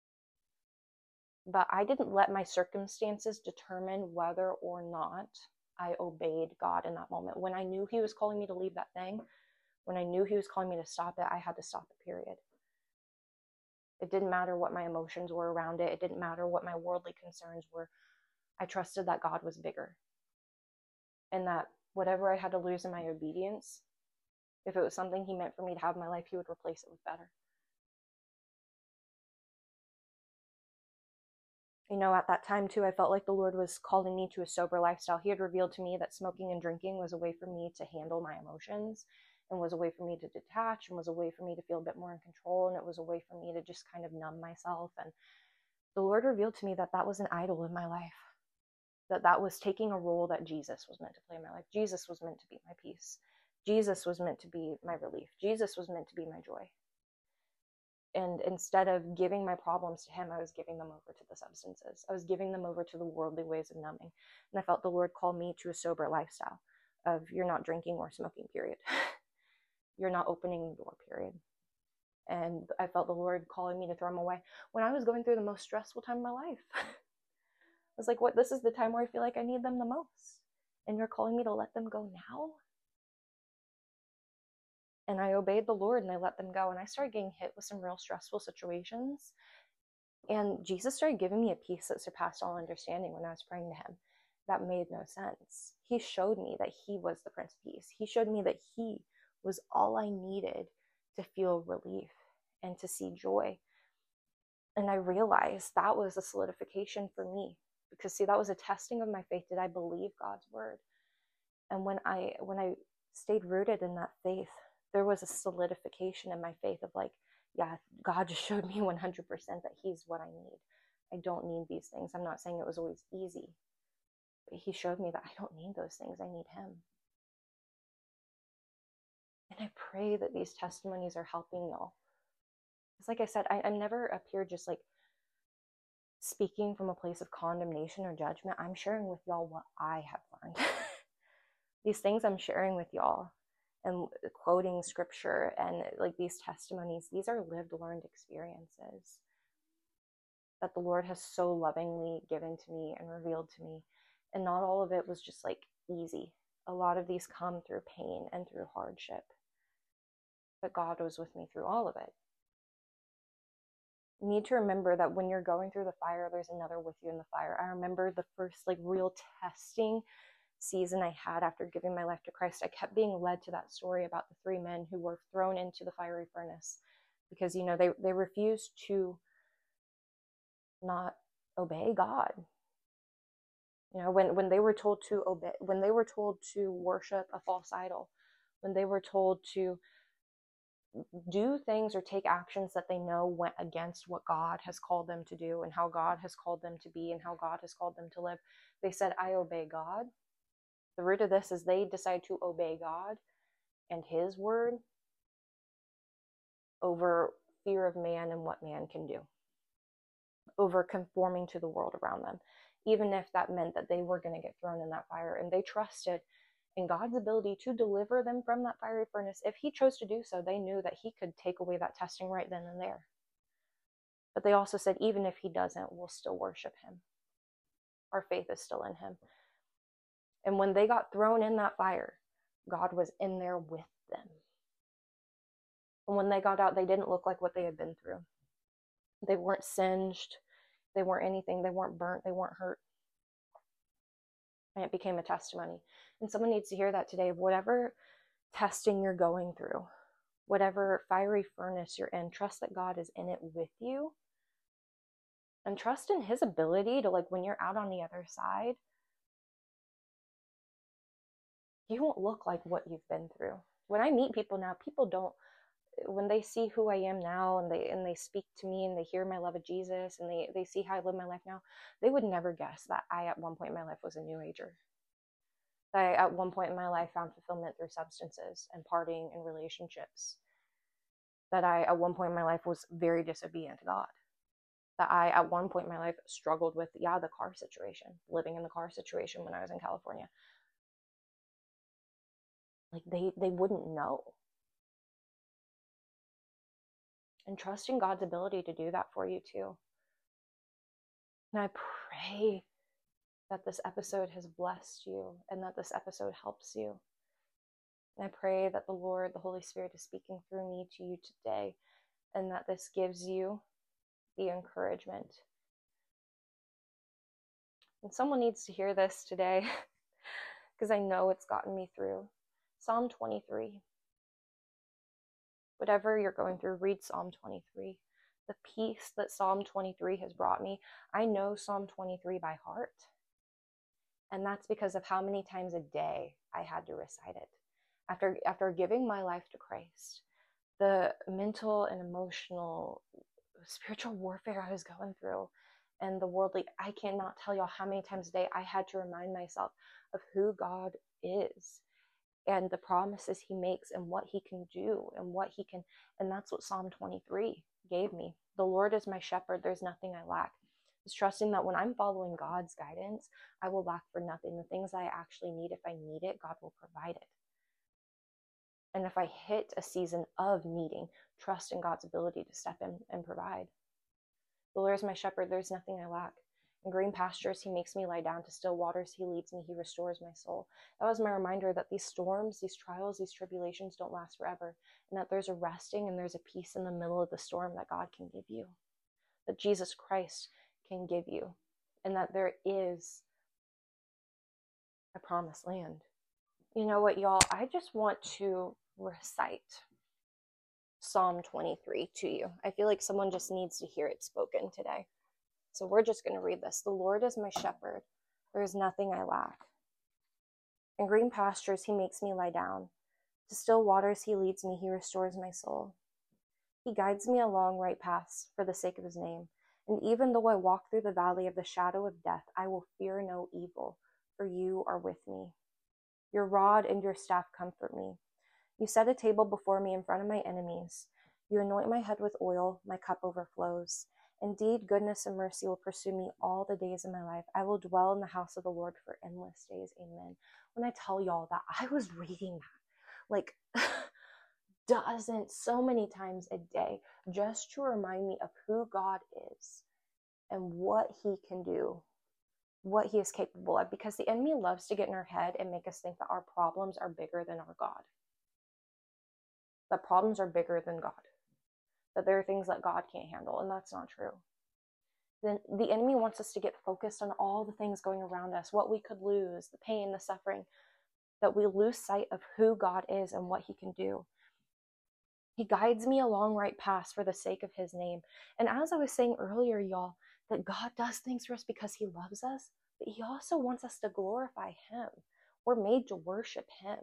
But I didn't let my circumstances determine whether or not I obeyed God in that moment. When I knew he was calling me to leave that thing, when I knew he was calling me to stop it, I had to stop it, period. It didn't matter what my emotions were around it. It didn't matter what my worldly concerns were. I trusted that God was bigger. And that whatever I had to lose in my obedience, if it was something he meant for me to have in my life, he would replace it with better. You know, at that time too, I felt like the Lord was calling me to a sober lifestyle. He had revealed to me that smoking and drinking was a way for me to handle my emotions and was a way for me to detach and was a way for me to feel a bit more in control. And it was a way for me to just kind of numb myself. And the Lord revealed to me that that was an idol in my life, that that was taking a role that Jesus was meant to play in my life. Jesus was meant to be my peace. Jesus was meant to be my relief. Jesus was meant to be my joy. And instead of giving my problems to him, I was giving them over to the substances. I was giving them over to the worldly ways of numbing. And I felt the Lord call me to a sober lifestyle of you're not drinking or smoking, period. You're not opening the door, period. And I felt the Lord calling me to throw them away when I was going through the most stressful time of my life. I was like, what? This is the time where I feel like I need them the most. And you're calling me to let them go now? And I obeyed the Lord and I let them go. And I started getting hit with some real stressful situations. And Jesus started giving me a peace that surpassed all understanding when I was praying to him. That made no sense. He showed me that he was the Prince of Peace. He showed me that he was all I needed to feel relief and to see joy. And I realized that was a solidification for me. Because see, that was a testing of my faith. Did I believe God's word? And when I when I stayed rooted in that faith, there was a solidification in my faith of like, yeah, God just showed me one hundred percent that he's what I need. I don't need these things. I'm not saying it was always easy. But he showed me that I don't need those things. I need him. And I pray that these testimonies are helping y'all. Because like I said, I, I'm never up here just like speaking from a place of condemnation or judgment. I'm sharing with y'all what I have learned. These things I'm sharing with y'all and quoting scripture and like these testimonies, these are lived, learned experiences that the Lord has so lovingly given to me and revealed to me. And not all of it was just like easy. A lot of these come through pain and through hardship. But God was with me through all of it. You need to remember that when you're going through the fire, there's another with you in the fire. I remember the first like real testing season I had after giving my life to Christ. I kept being led to that story about the three men who were thrown into the fiery furnace because, you know, they, they refused to not obey God. You know, when, when they were told to obey, when they were told to worship a false idol, when they were told to do things or take actions that they know went against what God has called them to do and how God has called them to be and how God has called them to live, they said, I obey God. The root of this is they decide to obey God and his word over fear of man and what man can do, over conforming to the world around them, even if that meant that they were going to get thrown in that fire. And they trusted in God's ability to deliver them from that fiery furnace. If he chose to do so, they knew that he could take away that testing right then and there. But they also said, even if he doesn't, we'll still worship him. Our faith is still in him. And when they got thrown in that fire, God was in there with them. And when they got out, they didn't look like what they had been through. They weren't singed. They weren't anything. They weren't burnt. They weren't hurt. And it became a testimony. And someone needs to hear that today. Whatever testing you're going through, whatever fiery furnace you're in, trust that God is in it with you. And trust in his ability to, like, when you're out on the other side, you won't look like what you've been through. When I meet people now, people don't, when they see who I am now and they and they speak to me and they hear my love of Jesus and they, they see how I live my life now, they would never guess that I at one point in my life was a New Ager. That I at one point in my life found fulfillment through substances and partying and relationships. That I at one point in my life was very disobedient to God. That I at one point in my life struggled with, yeah, the car situation, living in the car situation when I was in California. Like they, they wouldn't know. And trusting God's ability to do that for you too. And I pray that this episode has blessed you and that this episode helps you. And I pray that the Lord, the Holy Spirit, is speaking through me to you today and that this gives you the encouragement. And someone needs to hear this today because I know it's gotten me through. Psalm twenty-three. Whatever you're going through, read Psalm twenty-three. The peace that Psalm twenty-three has brought me, I know Psalm twenty-three by heart. And that's because of how many times a day I had to recite it. After, after giving my life to Christ, the mental and emotional, spiritual warfare I was going through, and the worldly, I cannot tell y'all how many times a day I had to remind myself of who God is. And the promises he makes and what he can do and what he can, and that's what Psalm twenty-three gave me. The Lord is my shepherd, there's nothing I lack. It's trusting that when I'm following God's guidance, I will lack for nothing. The things I actually need, if I need it, God will provide it. And if I hit a season of needing, trust in God's ability to step in and provide. The Lord is my shepherd, there's nothing I lack. In green pastures, he makes me lie down. To still waters, he leads me. He restores my soul. That was my reminder that these storms, these trials, these tribulations don't last forever, and that there's a resting and there's a peace in the middle of the storm that God can give you, that Jesus Christ can give you, and that there is a promised land. You know what, y'all? I just want to recite Psalm twenty-three to you. I feel like someone just needs to hear it spoken today. So we're just going to read this. The Lord is my shepherd. There is nothing I lack. In green pastures, he makes me lie down. To still waters, he leads me. He restores my soul. He guides me along right paths for the sake of his name. And even though I walk through the valley of the shadow of death, I will fear no evil, for you are with me. Your rod and your staff comfort me. You set a table before me in front of my enemies. You anoint my head with oil. My cup overflows. Indeed, goodness and mercy will pursue me all the days of my life. I will dwell in the house of the Lord for endless days. Amen. When I tell y'all that, I was reading that like dozens, so many times a day, just to remind me of who God is and what he can do, what he is capable of, because the enemy loves to get in our head and make us think that our problems are bigger than our God. That problems are bigger than God. That there are things that God can't handle, and that's not true. Then the enemy wants us to get focused on all the things going around us, what we could lose, the pain, the suffering, that we lose sight of who God is and what he can do. He guides me along right paths for the sake of his name. And as I was saying earlier, y'all, that God does things for us because he loves us, but he also wants us to glorify him. We're made to worship him.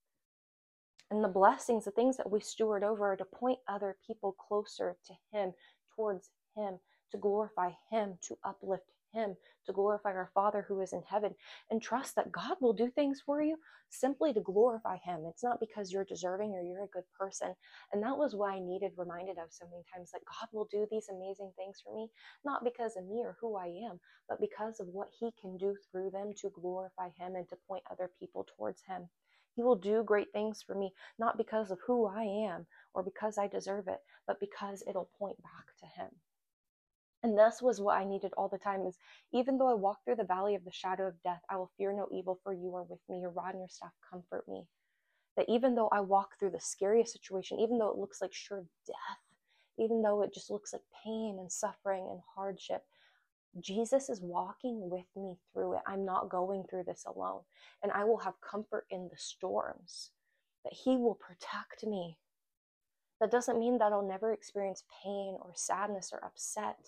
And the blessings, the things that we steward over, are to point other people closer to him, towards him, to glorify him, to uplift him, to glorify our Father who is in heaven, and trust that God will do things for you simply to glorify him. It's not because you're deserving or you're a good person. And that was what I needed reminded of so many times, that God will do these amazing things for me, not because of me or who I am, but because of what he can do through them to glorify him and to point other people towards him. He will do great things for me, not because of who I am or because I deserve it, but because it'll point back to him. And this was what I needed all the time, is even though I walk through the valley of the shadow of death, I will fear no evil, for you are with me. Your rod and your staff comfort me. That even though I walk through the scariest situation, even though it looks like sure death, even though it just looks like pain and suffering and hardship, Jesus is walking with me through it. I'm not going through this alone. And I will have comfort in the storms, that he will protect me. That doesn't mean that I'll never experience pain or sadness or upset,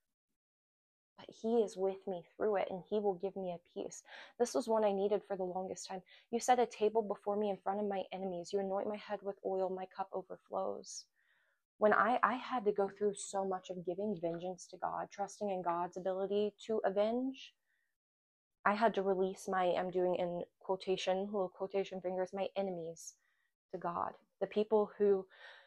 but he is with me through it, and he will give me a peace. This was one I needed for the longest time. You set a table before me in front of my enemies. You anoint my head with oil. My cup overflows. When I, I had to go through so much of giving vengeance to God, trusting in God's ability to avenge, I had to release my, I'm doing in quotation, little quotation fingers, my enemies to God. The people who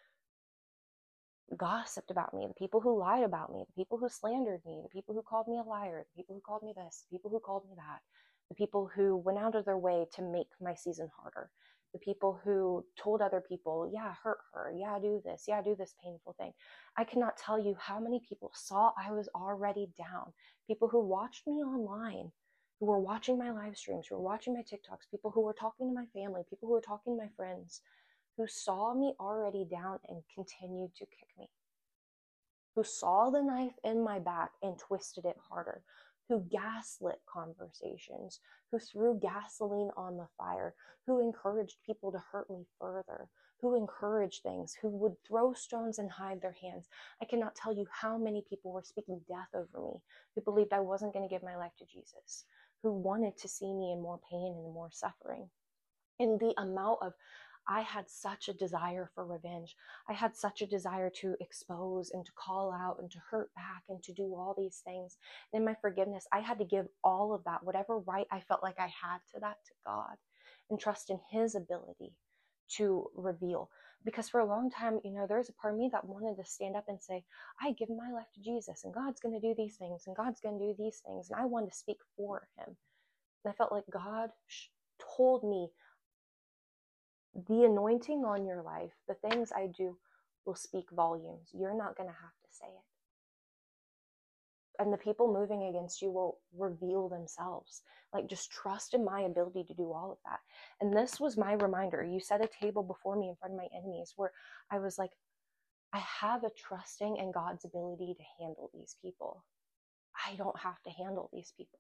gossiped about me, the people who lied about me, the people who slandered me, the people who called me a liar, the people who called me this, the people who called me that, the people who went out of their way to make my season harder, the people who told other people, yeah, hurt her, yeah, do this, yeah, do this painful thing. I cannot tell you how many people saw I was already down, people who watched me online, who were watching my live streams, who were watching my TikToks, people who were talking to my family, people who were talking to my friends, who saw me already down and continued to kick me, who saw the knife in my back and twisted it harder, who gaslit conversations, who threw gasoline on the fire, who encouraged people to hurt me further, who encouraged things, who would throw stones and hide their hands. I cannot tell you how many people were speaking death over me, who believed I wasn't going to give my life to Jesus, who wanted to see me in more pain and more suffering. And the amount of I had such a desire for revenge. I had such a desire to expose and to call out and to hurt back and to do all these things. And in my forgiveness, I had to give all of that, whatever right I felt like I had to that, to God, and trust in his ability to reveal. Because for a long time, you know, there's a part of me that wanted to stand up and say, I give my life to Jesus, and God's going to do these things, and God's going to do these things. And I wanted to speak for him. And I felt like God told me, the anointing on your life, the things I do will speak volumes. You're not going to have to say it. and the people moving against you will reveal themselves. Like, just trust in my ability to do all of that. And this was my reminder. You set a table before me in front of my enemies, where I was like, I have a trusting in God's ability to handle these people. I don't have to handle these people.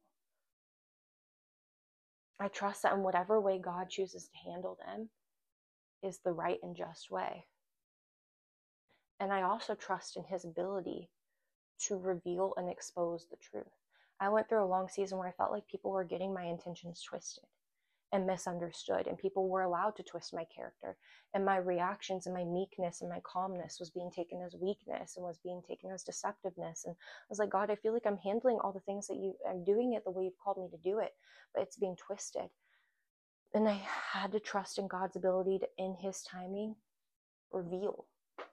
I trust that in whatever way God chooses to handle them is the right and just way. And I also trust in his ability to reveal and expose the truth. I went through a long season where I felt like people were getting my intentions twisted and misunderstood, and people were allowed to twist my character, and my reactions and my meekness and my calmness was being taken as weakness and was being taken as deceptiveness. And I was like, God, I feel like I'm handling all the things that you, I'm doing it the way you've called me to do it, but it's being twisted. And I had to trust in God's ability to, in his timing, reveal.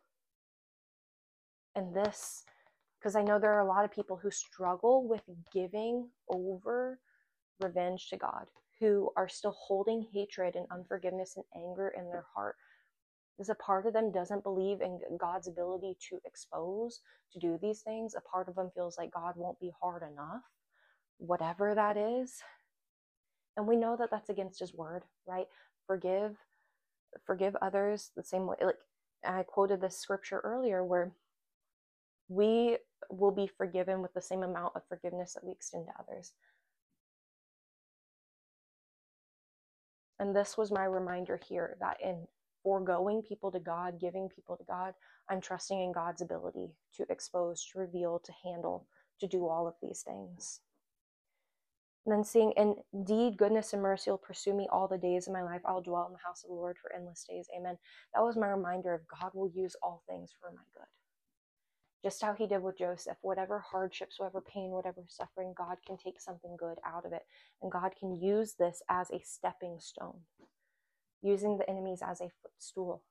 And this, because I know there are a lot of people who struggle with giving over revenge to God, who are still holding hatred and unforgiveness and anger in their heart. Because a part of them doesn't believe in God's ability to expose, to do these things. A part of them feels like God won't be hard enough, whatever that is. And we know that that's against his word, right? Forgive, forgive others the same way. Like I quoted this scripture earlier where we will be forgiven with the same amount of forgiveness that we extend to others. And this was my reminder here, that in foregoing people to God, giving people to God, I'm trusting in God's ability to expose, to reveal, to handle, to do all of these things. And then seeing, indeed, goodness and mercy will pursue me all the days of my life. I'll dwell in the house of the Lord for endless days. Amen. That was my reminder of God will use all things for my good. Just how he did with Joseph, whatever hardships, whatever pain, whatever suffering, God can take something good out of it. And God can use this as a stepping stone, using the enemies as a footstool.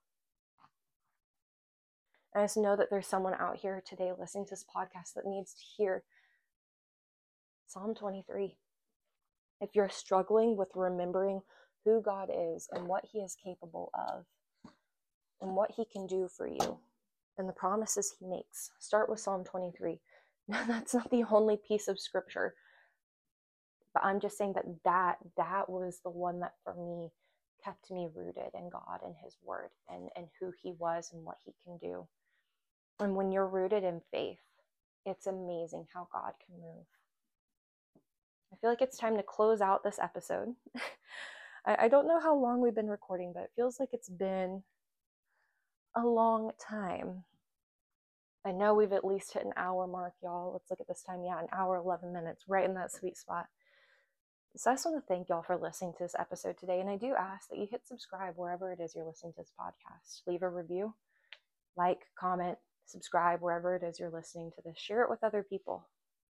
And I just know that there's someone out here today listening to this podcast that needs to hear Psalm twenty-three. If you're struggling with remembering who God is and what he is capable of and what he can do for you, and the promises he makes, start with Psalm twenty-three. Now, that's not the only piece of scripture, but I'm just saying that that, that was the one that for me kept me rooted in God and his word and, and who he was and what he can do. And when you're rooted in faith, it's amazing how God can move. I feel like it's time to close out this episode. I, I don't know how long we've been recording, but it feels like it's been a long time. I know we've at least hit an hour mark, y'all. Let's look at this time. Yeah, an hour, eleven minutes, right in that sweet spot. So I just want to thank y'all for listening to this episode today. And I do ask that you hit subscribe wherever it is you're listening to this podcast. Leave a review, like, comment, subscribe wherever it is you're listening to this. Share it with other people.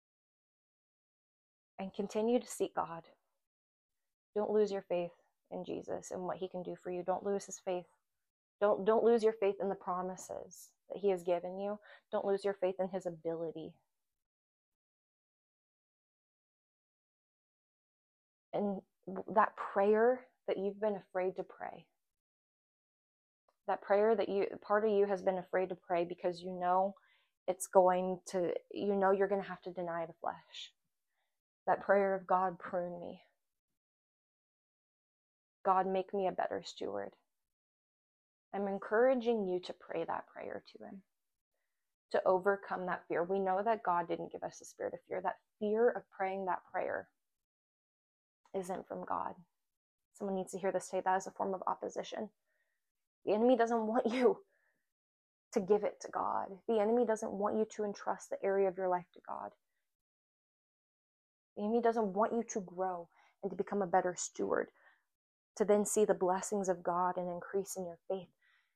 And continue to seek God. Don't lose your faith in Jesus and what he can do for you. Don't lose his faith. Don't, don't lose your faith in the promises that he has given you. Don't lose your faith in his ability. And that prayer that you've been afraid to pray, that prayer that you, part of you has been afraid to pray because you know it's going to, you know you're going to have to deny the flesh. That prayer of God, prune me. God, make me a better steward. I'm encouraging you to pray that prayer to him, to overcome that fear. We know that God didn't give us a spirit of fear. That fear of praying that prayer isn't from God. Someone needs to hear this today. That is a form of opposition. The enemy doesn't want you to give it to God. The enemy doesn't want you to entrust the area of your life to God. The enemy doesn't want you to grow and to become a better steward, to then see the blessings of God and increase in your faith.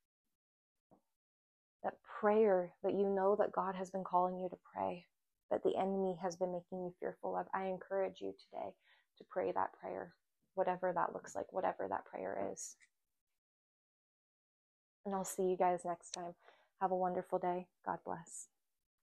That prayer that you know that God has been calling you to pray, that the enemy has been making you fearful of, I encourage you today to pray that prayer, whatever that looks like, whatever that prayer is. And I'll see you guys next time. Have a wonderful day. God bless.